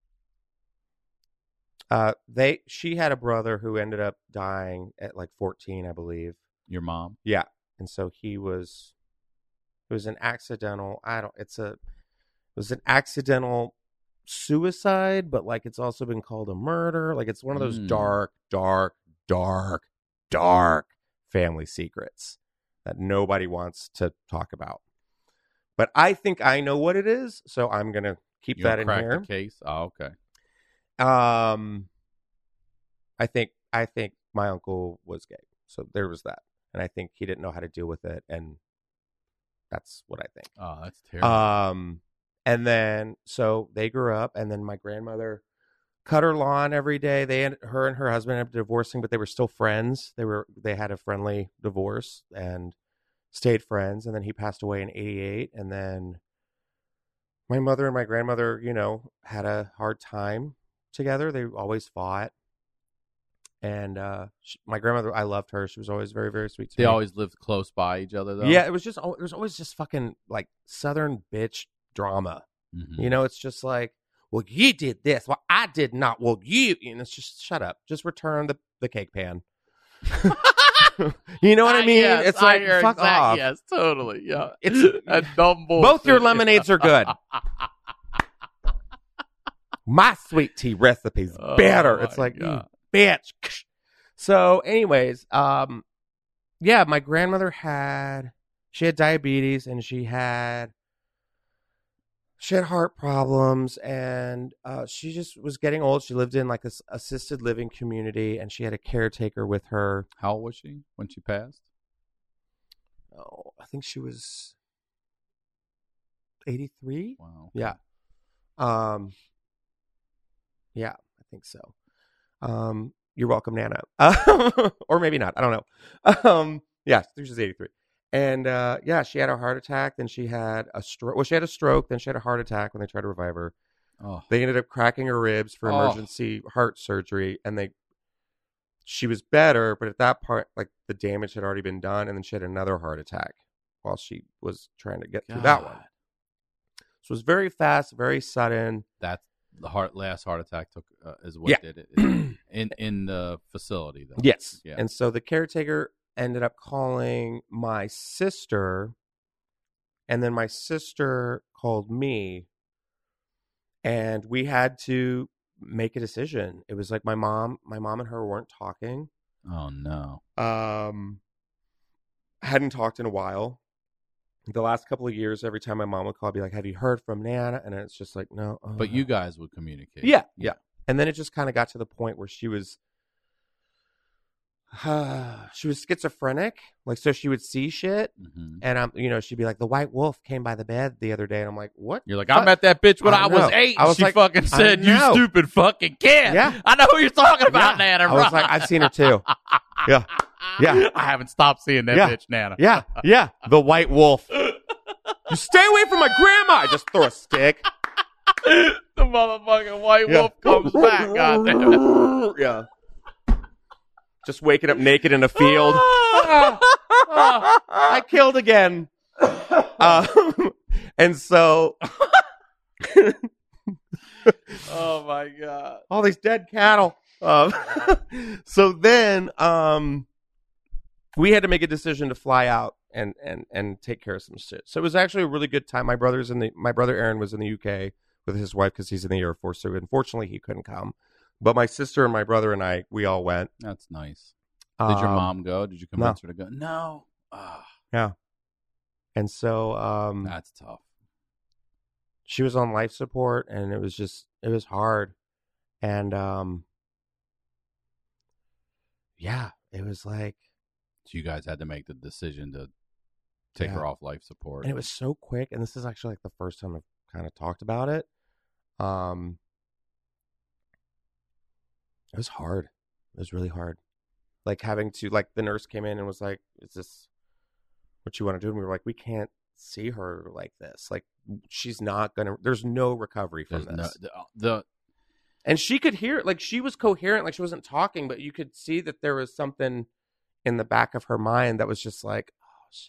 uh, they she had a brother who ended up dying at like fourteen, I believe. Your mom. Yeah, and so he was it was an accidental. I don't. It's a it was an accidental suicide, but like it's also been called a murder. Like it's one of those Mm. dark, dark, dark, dark family secrets that nobody wants to talk about. But I think I know what it is, so I'm gonna keep You that gonna in crack here. the case. Oh, okay. Um, I think I think my uncle was gay, so there was that, and I think he didn't know how to deal with it, and that's what I think. Oh, that's terrible. Um, and then so they grew up, and then my grandmother cut her lawn every day. They, ended, her and her husband ended up divorcing, but they were still friends. They were they had a friendly divorce and stayed friends. And then he passed away in eighty-eight, and then my mother and my grandmother, you know, had a hard time together. They always fought. And uh, she, my grandmother, I loved her. She was always very, very sweet to they me. always lived close by each other, though. Yeah, it was just, al- it was always just fucking like Southern bitch drama. Mhm. You know, it's just like, well, you did this. Well, I did not. Well, you, and it's just, shut up. Just return the, the cake pan. You know what I Ah, mean? yes, it's I like, hear fuck exact- off. Yes, totally. Yeah. It's a dumb bullshit. both your lemonades are good. My sweet tea recipe's Oh, better. It's my like, God. you bitch. So, anyways, um, yeah, my grandmother had, she had diabetes, and she had, she had heart problems, and uh, she just was getting old. She lived in like this assisted living community, and she had a caretaker with her. How old was she when she passed? Oh, I think she was eighty-three. Wow. Yeah. Um. Yeah, I think so. Um. You're welcome, Nana. Uh, or maybe not. I don't know. Um. Yeah, she's eighty-three. And uh, yeah, she had a heart attack. Then she had a stroke. Well, she had a stroke. Then she had a heart attack when they tried to revive her. Oh. They ended up cracking her ribs for Oh. emergency heart surgery, and they. She was better, but at that part, like the damage had already been done, and then she had another heart attack while she was trying to get through that one. God. So it was very fast, very sudden. That's the heart last heart attack took uh, is what Yeah. did it in in the facility though. Yes. Yeah. And so the caretaker ended up calling my sister, and then my sister called me, and we had to make a decision. It was like my mom, my mom and her weren't talking. Oh no. Um, hadn't talked in a while. The last couple of years, every time my mom would call, I'd be like, "Have you heard from Nana?" And it's just like, "No." Oh, But no. you guys would communicate. Yeah, yeah. And then it just kind of got to the point where she was, uh, she was schizophrenic. Like, so she would see shit, Mm-hmm. and I'm, you know, she'd be like, "The white wolf came by the bed the other day," and I'm like, "What?" You're like, fuck? I met that bitch when I I, was know. eight. I was she like, fucking I said, "You know. stupid fucking kid." Yeah. I know who you're talking about, Yeah. Nana. I was like, I've seen her too. Yeah, yeah. I haven't stopped seeing that Yeah. bitch, Nana. Yeah, yeah. The white wolf. You stay away from my grandma. I just throw a stick. The motherfucking white Yeah. wolf comes back. God damn it. Yeah. Just waking up naked in a field. Ah, ah, I killed again. Um, and so, Oh my god. all these dead cattle. Um, so then, um, we had to make a decision to fly out and, and, and take care of some shit. So it was actually a really good time. My brother's in the, my brother Aaron was in the U K with his wife because he's in the Air Force. So unfortunately he couldn't come. But my sister and my brother and I, we all went. That's nice. Did your Um, mom go? Did you convince her to go? No. Ah, And so, um, that's tough. she was on life support, and it was just, it was hard. And, um, yeah, it was like, So you guys had to make the decision to take Yeah. her off life support. and it was so quick. And this is actually like the first time I've kind of talked about it. Um, it was hard. It was really hard. Like having to, like the nurse came in and was like, "Is this what you want to do?" And we were like, "We can't see her like this. Like she's not gonna. There's no recovery from There's this." no, the, the And she could hear it. Like she was coherent. Like she wasn't talking, but you could see that there was something in the back of her mind that was just like, "Oh shit."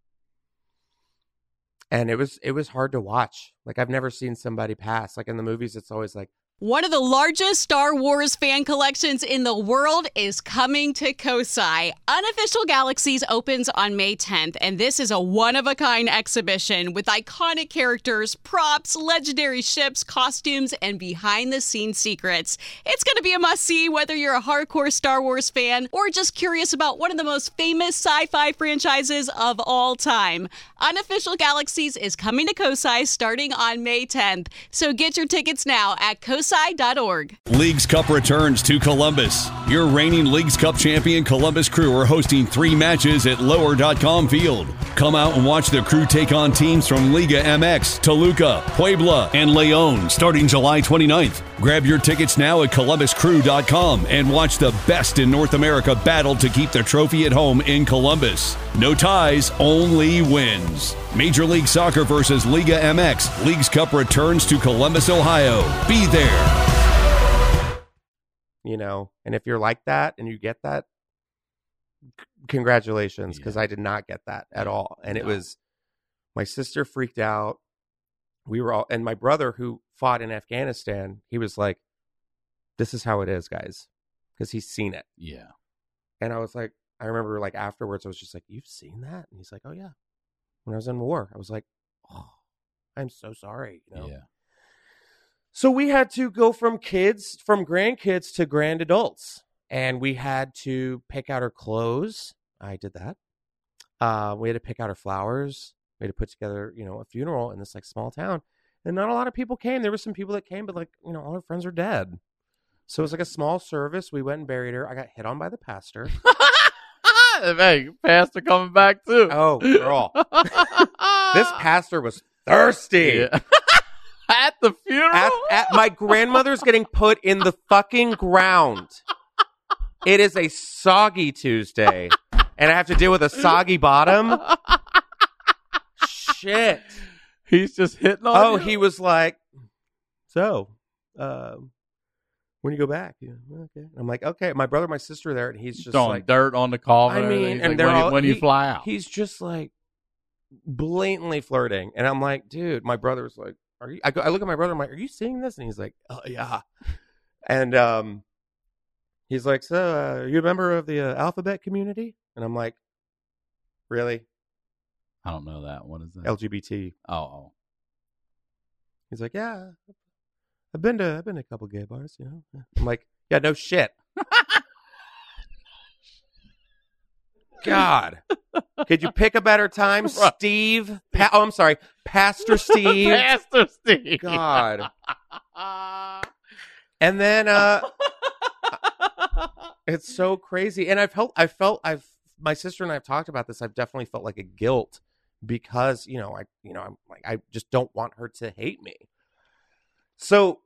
And it was it was hard to watch. Like I've never seen somebody pass. Like in the movies, it's always like, One of the largest Star Wars fan collections in the world is coming to Kosai. Unofficial Galaxies opens on May tenth, and this is a one-of-a-kind exhibition with iconic characters, props, legendary ships, costumes, and behind-the-scenes secrets. It's going to be a must-see whether you're a hardcore Star Wars fan or just curious about one of the most famous sci-fi franchises of all time. Unofficial Galaxies is coming to Kosai starting on May tenth, so get your tickets now at kosai dot org. Leagues Cup returns to Columbus. Your reigning Leagues Cup champion Columbus Crew are hosting three matches at lower dot com field. Come out and watch the Crew take on teams from Liga M X, Toluca, Puebla, and Leon starting July twenty-ninth. Grab your tickets now at columbus crew dot com and watch the best in North America battle to keep the trophy at home in Columbus. No ties, only wins. Major League Soccer versus Liga M X. Leagues Cup returns to Columbus, Ohio. Be there. you know, and if you're like that and you get that, c- congratulations, because Yeah. I did not get that at all. And it No. was, my sister freaked out. We were all, and my brother who fought in Afghanistan, he was like, "This is how it is, guys," because he's seen it. Yeah. And I was like, I remember like afterwards, I was just like, "You've seen that?" And he's like, "Oh yeah." When I was in war, I was like, "Oh, I'm so sorry." You know? Yeah. So we had to go from kids, from grandkids to grand adults, and we had to pick out our clothes. I did that. Uh, we had to pick out our flowers. We had to put together, you know, a funeral in this like small town, and not a lot of people came. There were some people that came, but like, you know, all our friends are dead. So it was like a small service. We went and buried her. I got hit on by the pastor. Hey, pastor coming back too. Oh, girl. This pastor was thirsty. Yeah. At the funeral? At, at my grandmother's getting put in the fucking ground. It is a soggy Tuesday, and I have to deal with a soggy bottom. Shit. He's just hitting on Oh, you? he was like, "So, uh, when you go back?" Yeah, okay. I'm like, "Okay." My brother, my sister, are there, and he's just throwing like, dirt on the coffin. I mean, He's and like, they're when, all- you, when you he- fly out. he's just like blatantly flirting, and I'm like, "Dude," my brother was like, are you? I, go, I look at my brother. I'm like, are you seeing this? And he's like, oh yeah. And um, he's like, so uh, are you a member of the uh, alphabet community? And I'm like, really? I don't know that. What is that? L G B T. Oh, oh. He's like, yeah, I've been to I've been to a couple gay bars, you know. I'm like, yeah, no shit. God, could you pick a better time, Steve? Pa- oh, I'm sorry, Pastor Steve. Pastor Steve. God. And then uh, it's so crazy, and I've felt I felt I've my sister and I have talked about this. I've definitely felt like a guilt because you know I you know I'm like I just don't want her to hate me. So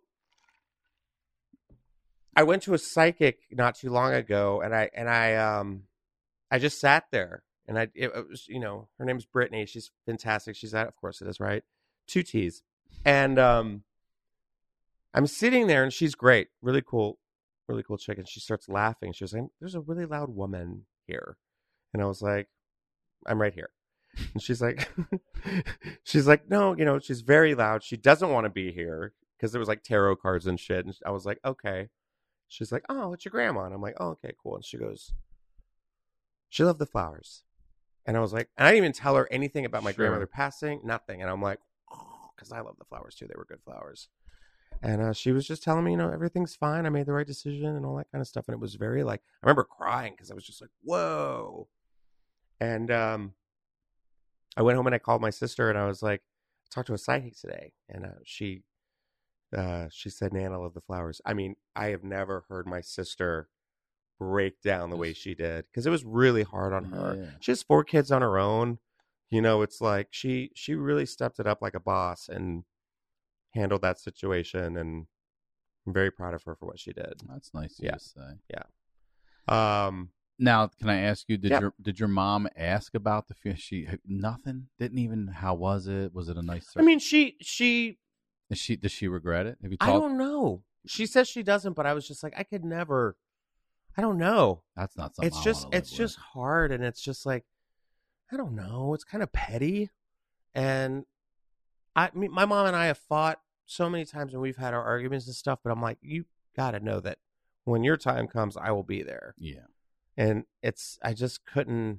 I went to a psychic not too long ago, and I and I um. I just sat there, and I it, it was, you know, her name's Brittany. She's fantastic. She's at, of course it is, right? Two T's. And um, I'm sitting there, and she's great. Really cool, really cool chick. And she starts laughing. She was like, there's a really loud woman here. And I was like, I'm right here. And she's like, she's like, no, you know, she's very loud. She doesn't want to be here because there was like tarot cards and shit. And I was like, okay. She's like, oh, it's your grandma. And I'm like, oh, okay, cool. And she goes, she loved the flowers. And I was like, and I didn't even tell her anything about my Sure. grandmother passing, nothing. And I'm like, oh, because I love the flowers too. They were good flowers. And uh, she was just telling me, you know, everything's fine. I made the right decision and all that kind of stuff. And it was very like, I remember crying because I was just like, whoa. And um, I went home and I called my sister and I was like, I talked to a psychic today. And uh, she, uh, she said, Nana, I love the flowers. I mean, I have never heard my sister break down the way she did because it was really hard on her. Yeah. She has four kids on her own. You know, it's like she she really stepped it up like a boss and handled that situation, and I'm very proud of her for what she did. That's nice of Yeah. you to say. Um, Now, can I ask you? Did Yeah. your did your mom ask about the fish? She nothing. Didn't even. How was it? Was it a nice? I mean, she she Is she does she regret it? Have you I talked? don't know. She says she doesn't, but I was just like, I could never. I don't know. That's not something. It's I just wanna it's live just hard, and it's just like I don't know. It's kind of petty, and I mean, my mom and I have fought so many times, and we've had our arguments and stuff. But I'm like, you got to know that when your time comes, I will be there. with. Yeah. And it's I just couldn't.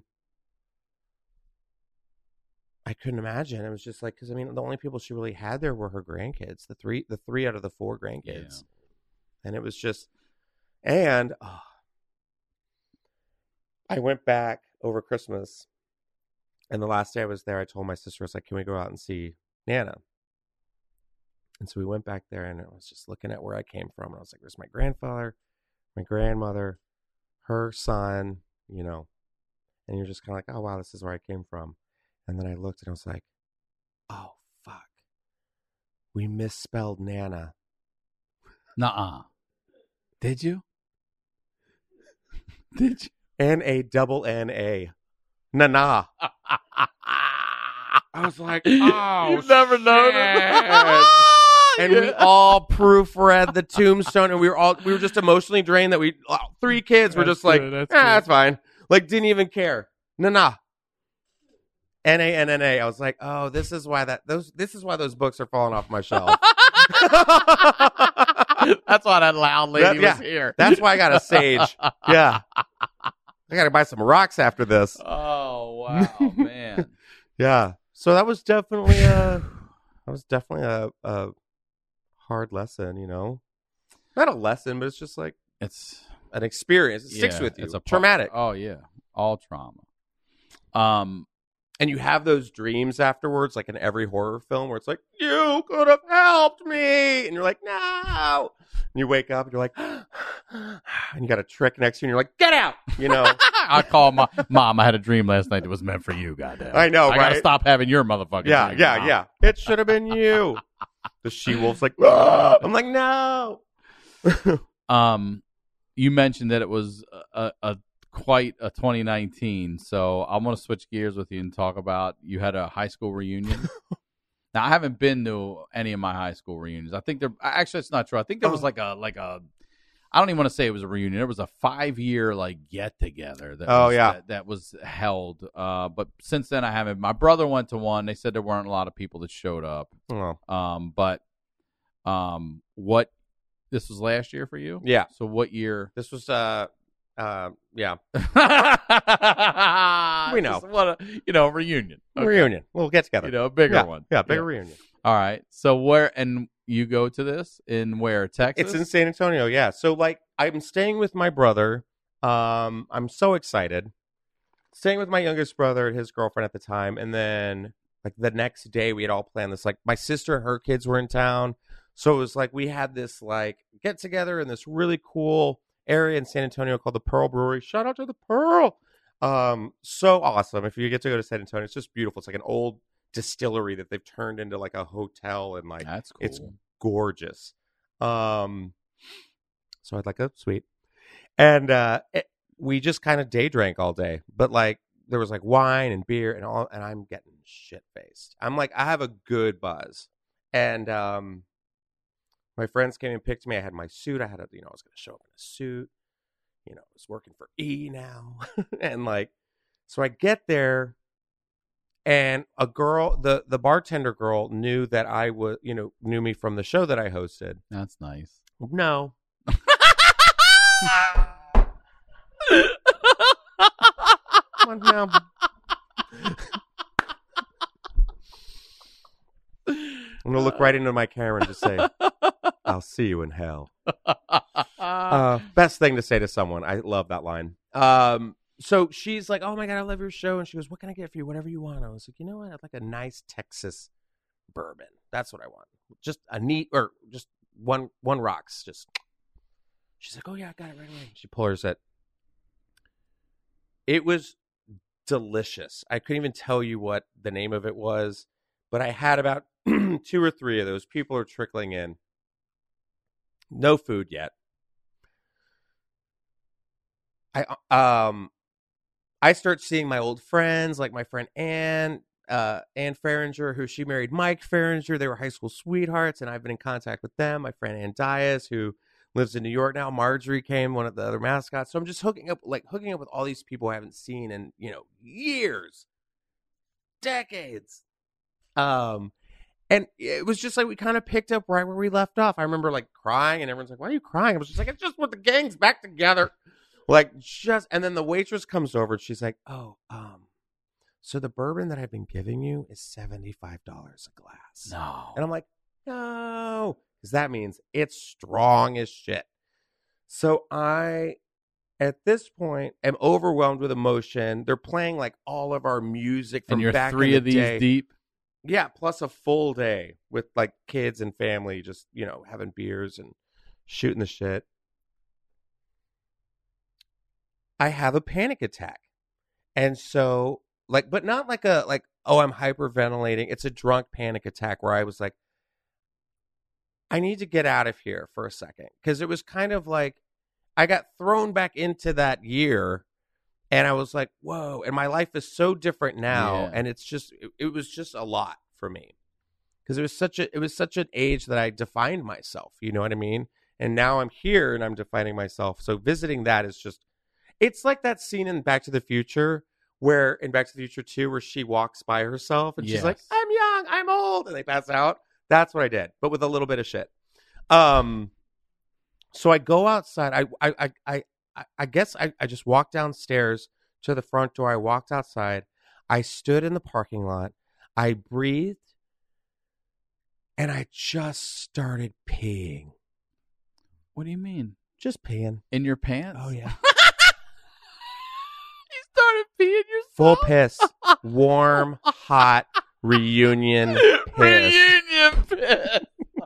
I couldn't imagine. It was just like because I mean, the only people she really had there were her grandkids, the three, the three out of the four grandkids, and it was just, and. Oh, I went back over Christmas, and the last day I was there, I told my sister, I was like, can we go out and see Nana? And so we went back there, and I was just looking at where I came from. And I was like, there's my grandfather, my grandmother, her son, you know. And you're just kind of like, oh, wow, this is where I came from. And then I looked, and I was like, oh, fuck. We misspelled Nana. Nuh-uh. Did you? Did you? N A double N A. Nana. I was like, oh, You've never noticed. And we all proofread the tombstone, and we were all we were just emotionally drained that we oh, three kids were That's just like, good, that's ah, good. that's fine. Like didn't even care. Nana. N A N N A. I was like, oh, this is why that those this is why those books are falling off my shelf. That's why that loud lady That- yeah. was here. That's why I got a sage. Yeah. I gotta buy some rocks after this. Oh wow, man. Yeah. So that was definitely a that was definitely a, a hard lesson, you know. Not a lesson, but it's just like It's an experience. It sticks yeah, with you. It's a part- traumatic. Oh yeah, all trauma. Um, And you have those dreams afterwards, like in every horror film, where it's like, you could have helped me. And you're like, no. And you wake up and you're like, and you got a trick next to you and you're like, get out. You know, I call my mom. I had a dream last night that was meant for you. Goddamn. I know, I gotta right? stop having your motherfucking. yeah, dream, yeah, Mom. yeah. It should have been you. The she-wolf's like, "Ah." I'm like, no. Um, you mentioned that it was a, a quite a twenty nineteen. So I'm gonna switch gears with you and talk about you had a high school reunion. Now I haven't been to any of my high school reunions. I think there actually it's not true. I think there was Oh. like a like a I don't even want to say it was a reunion. It was a five year like get together. That Oh, was, yeah. that, that was held. Uh, but since then I haven't. My brother went to one. They said there weren't a lot of people that showed up. Oh. Um, but um, what this was last year for you? Yeah. So what year? This was uh uh yeah we know. what a, you know reunion. Okay. reunion. We'll get together. You know, a bigger yeah. one. Yeah, bigger Yeah. reunion. All right. So where and you go to this in where Texas? It's in San Antonio. Yeah. So like I'm staying with my brother. Um, I'm so excited. Staying with my youngest brother and his girlfriend at the time, and then like the next day we had all planned this. Like my sister and her kids were in town, so it was like we had this like get together in this really cool area in San Antonio called the Pearl Brewery. Shout out to the Pearl. Um, so awesome. If you get to go to San Antonio, it's just beautiful. It's like an old distillery that they've turned into like a hotel, and like That's cool. it's gorgeous. Um, so I'd like a sweet, and uh, it, we just kind of day drank all day. But like there was like wine and beer and all, and I'm getting shit faced. I'm like I have a good buzz, and um, my friends came and picked me. I had my suit. I had a you know I was going to show up in a suit. You know, I was working for E now, and like so I get there. And a girl, the, the bartender girl knew that I was, you know, knew me from the show that I hosted. That's nice. No. Come on now. I'm going to look right into my camera and just say, I'll see you in hell. Uh, best thing to say to someone. I love that line. Um, So she's like, oh, my God, I love your show. And she goes, what can I get for you? Whatever you want. I was like, you know what? I'd like a nice Texas bourbon. That's what I want. Just a neat, or just one one rocks. Just. She's like, oh, yeah, I got it right away. She pours it. It was delicious. I couldn't even tell you what the name of it was, but I had about two or three of those. People are trickling in. No food yet. I um. I start seeing my old friends, like my friend Ann, uh, Ann Farringer, who she married Mike Farringer. They were high school sweethearts, and I've been in contact with them. My friend Ann Dias, who lives in New York now. Marjorie came, one of the other mascots. So I'm just hooking up, like hooking up with all these people I haven't seen in, you know, years, decades. Um, and it was just like we kind of picked up right where we left off. I remember like crying, and everyone's like, "Why are you crying?" I was just like, "It's just with the gang's back together." Like just, and then the waitress comes over and she's like, oh, um, so the bourbon that I've been giving you is seventy-five dollars a glass. No. And I'm like, no, because that means it's strong as shit. So I, at this point, am overwhelmed with emotion. They're playing like all of our music from and you're back three in of the these day. deep. Yeah, plus a full day with like kids and family, just, you know, having beers and shooting the shit. I have a panic attack. And so, like, but not like a, like, oh, I'm hyperventilating. It's a drunk panic attack where I was like, I need to get out of here for a second. Because it was kind of like, I got thrown back into that year. And I was like, whoa. And my life is so different now. Yeah. And it's just, it, it was just a lot for me. Because it was such a, it was such an age that I defined myself. You know what I mean? And now I'm here and I'm defining myself. So visiting that is just, it's like that scene in Back to the Future where in Back to the Future two where she walks by herself and Yes. she's like, I'm young, I'm old, and they pass out. That's what I did, but with a little bit of shit. Um, so I go outside. I I I I, I guess I, I just walked downstairs to the front door. I walked outside. I stood in the parking lot. I breathed, and I just started peeing. What do you mean? Just peeing. In your pants? Oh yeah. You started peeing yourself? Full piss. Warm, hot, reunion piss. Reunion piss.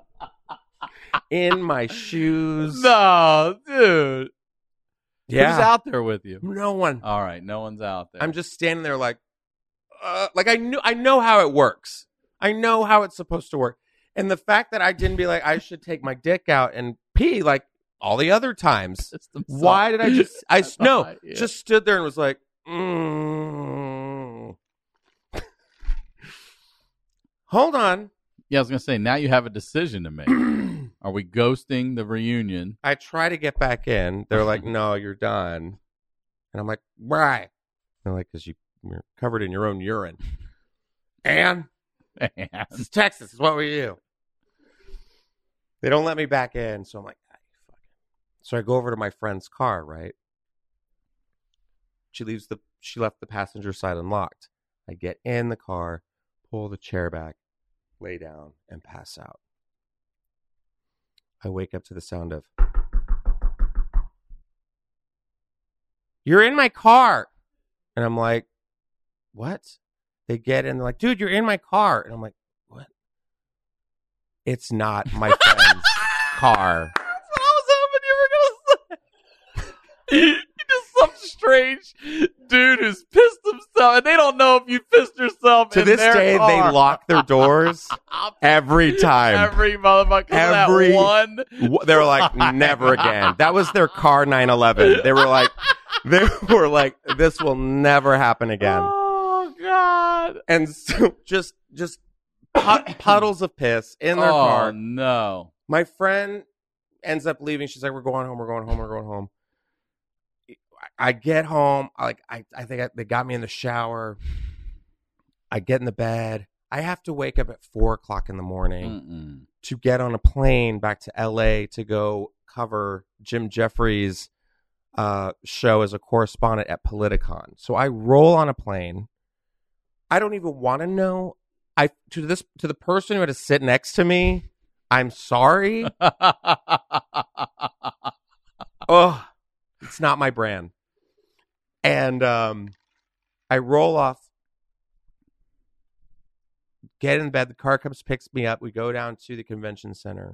In my shoes. No, dude. Yeah. Who's out there with you? No one. All right, no one's out there. I'm just standing there like, uh, like I knew, I know how it works. I know how it's supposed to work. And the fact that I didn't be like, I should take my dick out and pee like all the other times. Why did I just, I, no, yeah. just stood there and was like, mm. Hold on. Yeah, I was going to say, now you have a decision to make. Are we ghosting the reunion? I try to get back in. They're like, no, you're done. And I'm like, why? They're like, because you, you're covered in your own urine. And And this is Texas. It's what we do. They don't let me back in. So I'm like, ah, you fucking. So I go over to my friend's car, right? She leaves the, she left the passenger side unlocked. I get in the car, pull the chair back, lay down, and pass out. I wake up to the sound of, you're in my car. And I'm like, what? They get in, they're like, dude, you're in my car. And I'm like, what? It's not my friend's car. That's what I was hoping you were going to say. You're just some strange dude who's pissed himself, and they don't know if you pissed yourself To in this their day, car. they lock their doors every time. Every motherfucker. Every- That one. W- They were like, never again. That was their car nine eleven. They were like, they were like, this will never happen again. Oh, God. And so just, just put- puddles of piss in their oh, car. no. My friend ends up leaving. She's like, we're going home. We're going home. We're going home. I get home. I like, I, I think I, they got me in the shower. I get in the bed. I have to wake up at four o'clock in the morning Mm-mm. to get on a plane back to L A to go cover Jim Jeffries' uh, show as a correspondent at Politicon. So I roll on a plane. I don't even want to know. I to this to the person who had to sit next to me. I'm sorry. Oh, it's not my brand. And um, I roll off. Get in bed. The car comes, picks me up. We go down to the convention center.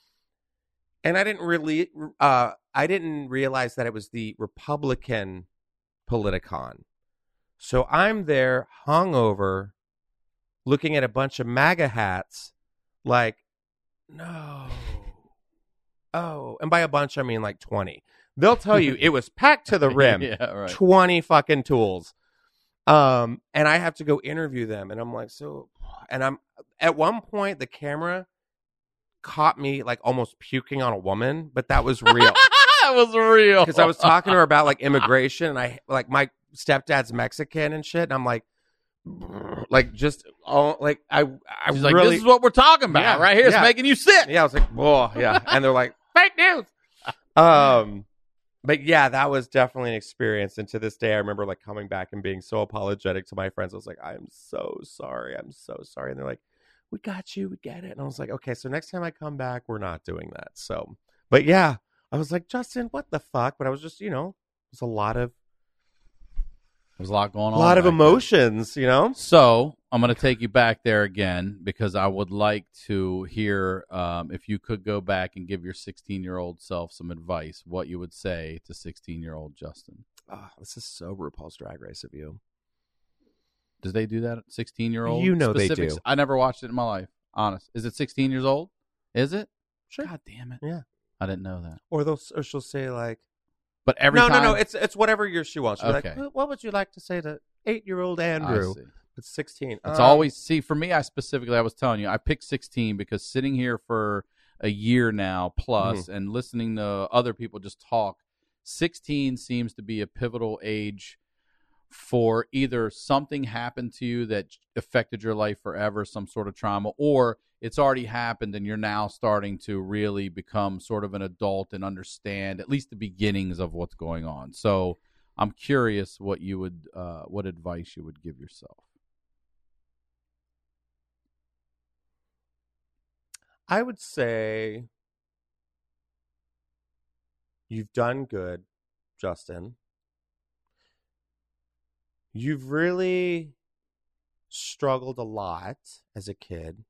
And I didn't really, uh, I didn't realize that it was the Republican Politicon. So I'm there, hungover, looking at a bunch of MAGA hats, like, no. Oh, and by a bunch, I mean like twenty. They'll tell you it was packed to the rim. Yeah, right. twenty fucking tools. Um, and I have to go interview them. And I'm like, so, and I'm at one point, the camera caught me like almost puking on a woman, but that was real. That was real. Because I was talking to her about like immigration, and I like my stepdad's Mexican and shit. And I'm like, like just all like I, I She's really, like, this is what we're talking about Yeah, right here. It's yeah. making you sick. yeah, I was like, whoa, yeah. And they're like, fake news. Um, but yeah, that was definitely an experience. And to this day, I remember like coming back and being so apologetic to my friends. I was like, I'm so sorry. I'm so sorry. And they're like, we got you. We get it. And I was like, okay, so next time I come back, we're not doing that. So, but yeah, I was like, Justin, what the fuck? But I was just, you know, there's a lot of, There's a lot going a on. lot of back emotions, you know? there. So I'm going to take you back there again because I would like to hear um, if you could go back and give your sixteen-year-old self some advice, what you would say to sixteen-year-old Justin. Oh, this is so RuPaul's Drag Race of you. Does they do that? sixteen-year-old? You know they Specifics? do. I never watched it in my life. Honest. Is it sixteen years old? Is it? Sure. God damn it. Yeah. I didn't know that. Or they'll, or she'll say like, But every no, time. no, no. It's it's whatever year she wants. She'll be Okay. like, what would you like to say to eight-year-old Andrew? I see. It's sixteen. It's Um, always, see, for me, I specifically, I was telling you, I picked sixteen because sitting here for a year now plus Mm-hmm. and listening to other people just talk, sixteen seems to be a pivotal age for either something happened to you that affected your life forever, some sort of trauma, or it's already happened and you're now starting to really become sort of an adult and understand at least the beginnings of what's going on. So I'm curious what you would, uh, what advice you would give yourself. I would say you've done good, Justin. You've really struggled a lot as a kid,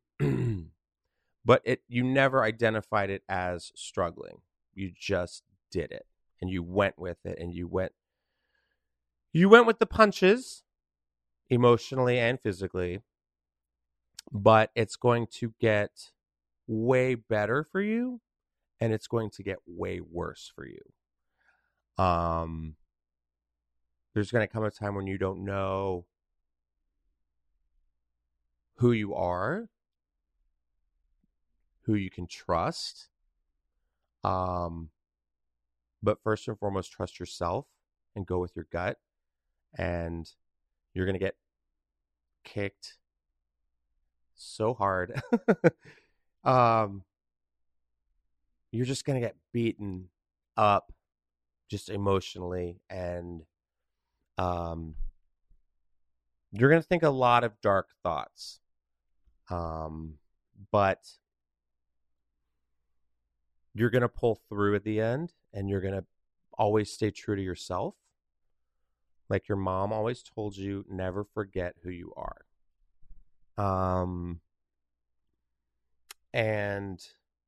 but it you never identified it as struggling. You just did it, and you went with it, and you went you went with the punches, emotionally and physically, but it's going to get way better for you, and it's going to get way worse for you. Um, there's going to come a time when you don't know who you are, who you can trust. Um, but first and foremost, trust yourself and go with your gut. And you're going to get kicked so hard. um, you're just going to get beaten up just emotionally. And um, you're going to think a lot of dark thoughts. Um, but you're going to pull through at the end, and you're going to always stay true to yourself. Like your mom always told you, never forget who you are. Um, and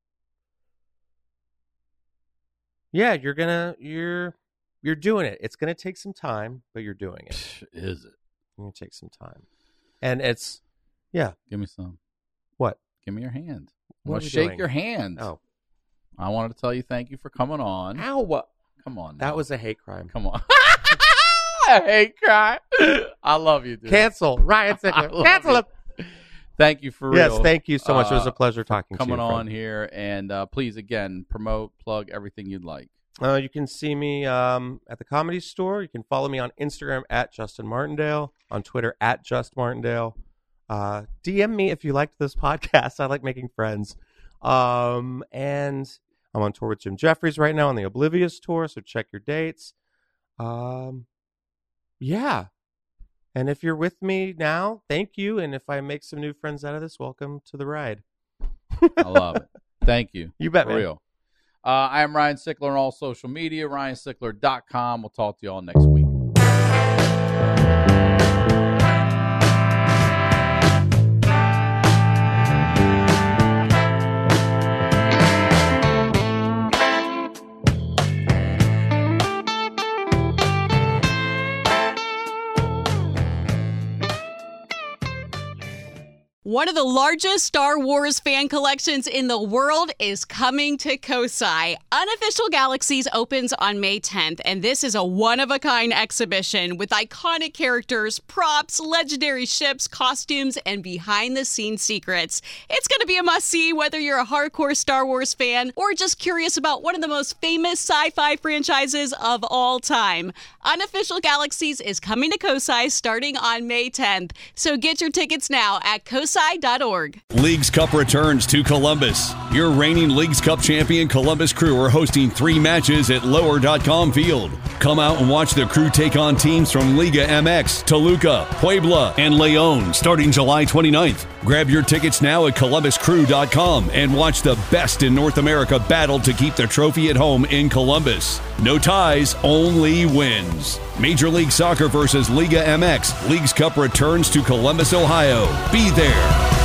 yeah, you're gonna, you're, you're doing it. It's going to take some time, but you're doing it. Is it? It's going to take some time. And it's, yeah. Give me some. What? Give me your hand. What Well, are we shake doing? your hand. Oh. I wanted to tell you thank you for coming on. Ow. Come on. That now. was a hate crime. Come on. Hate crime. I love you, dude. Cancel. Ryan I Sickler. love Cancel him. you. Thank you for real. Yes, thank you so much. It was Uh, a pleasure talking to you. coming on friend. here, and uh, please again promote, plug everything you'd like. Uh, you can see me um, at the Comedy Store. You can follow me on Instagram at Justin Martindale, on Twitter at Just Martindale. Uh, D M me if you liked this podcast. I like making friends. Um, and I'm on tour with Jim Jeffries right now on the Oblivious Tour, so check your dates. Um, yeah. And if you're with me now, thank you. And if I make some new friends out of this, welcome to the ride. I love it. Thank you. You bet, For man. real. Uh, I am Ryan Sickler on all social media, ryan sickler dot com. We'll talk to you all next week. One of the largest Star Wars fan collections in the world is coming to Kosai. Unofficial Galaxies opens on May tenth, and this is a one-of-a-kind exhibition with iconic characters, props, legendary ships, costumes, and behind-the-scenes secrets. It's going to be a must-see whether you're a hardcore Star Wars fan or just curious about one of the most famous sci-fi franchises of all time. Unofficial Galaxies is coming to Kosai starting on May tenth, so get your tickets now at kosai dot org. Leagues Cup returns to Columbus. Your reigning Leagues Cup champion Columbus Crew are hosting three matches at lower dot com field. Come out and watch the Crew take on teams from Liga M X, Toluca, Puebla, and Leon starting July twenty-ninth. Grab your tickets now at columbus crew dot com and watch the best in North America battle to keep the trophy at home in Columbus. No ties, only wins. Major League Soccer versus Liga M X. Leagues Cup returns to Columbus, Ohio. Be there.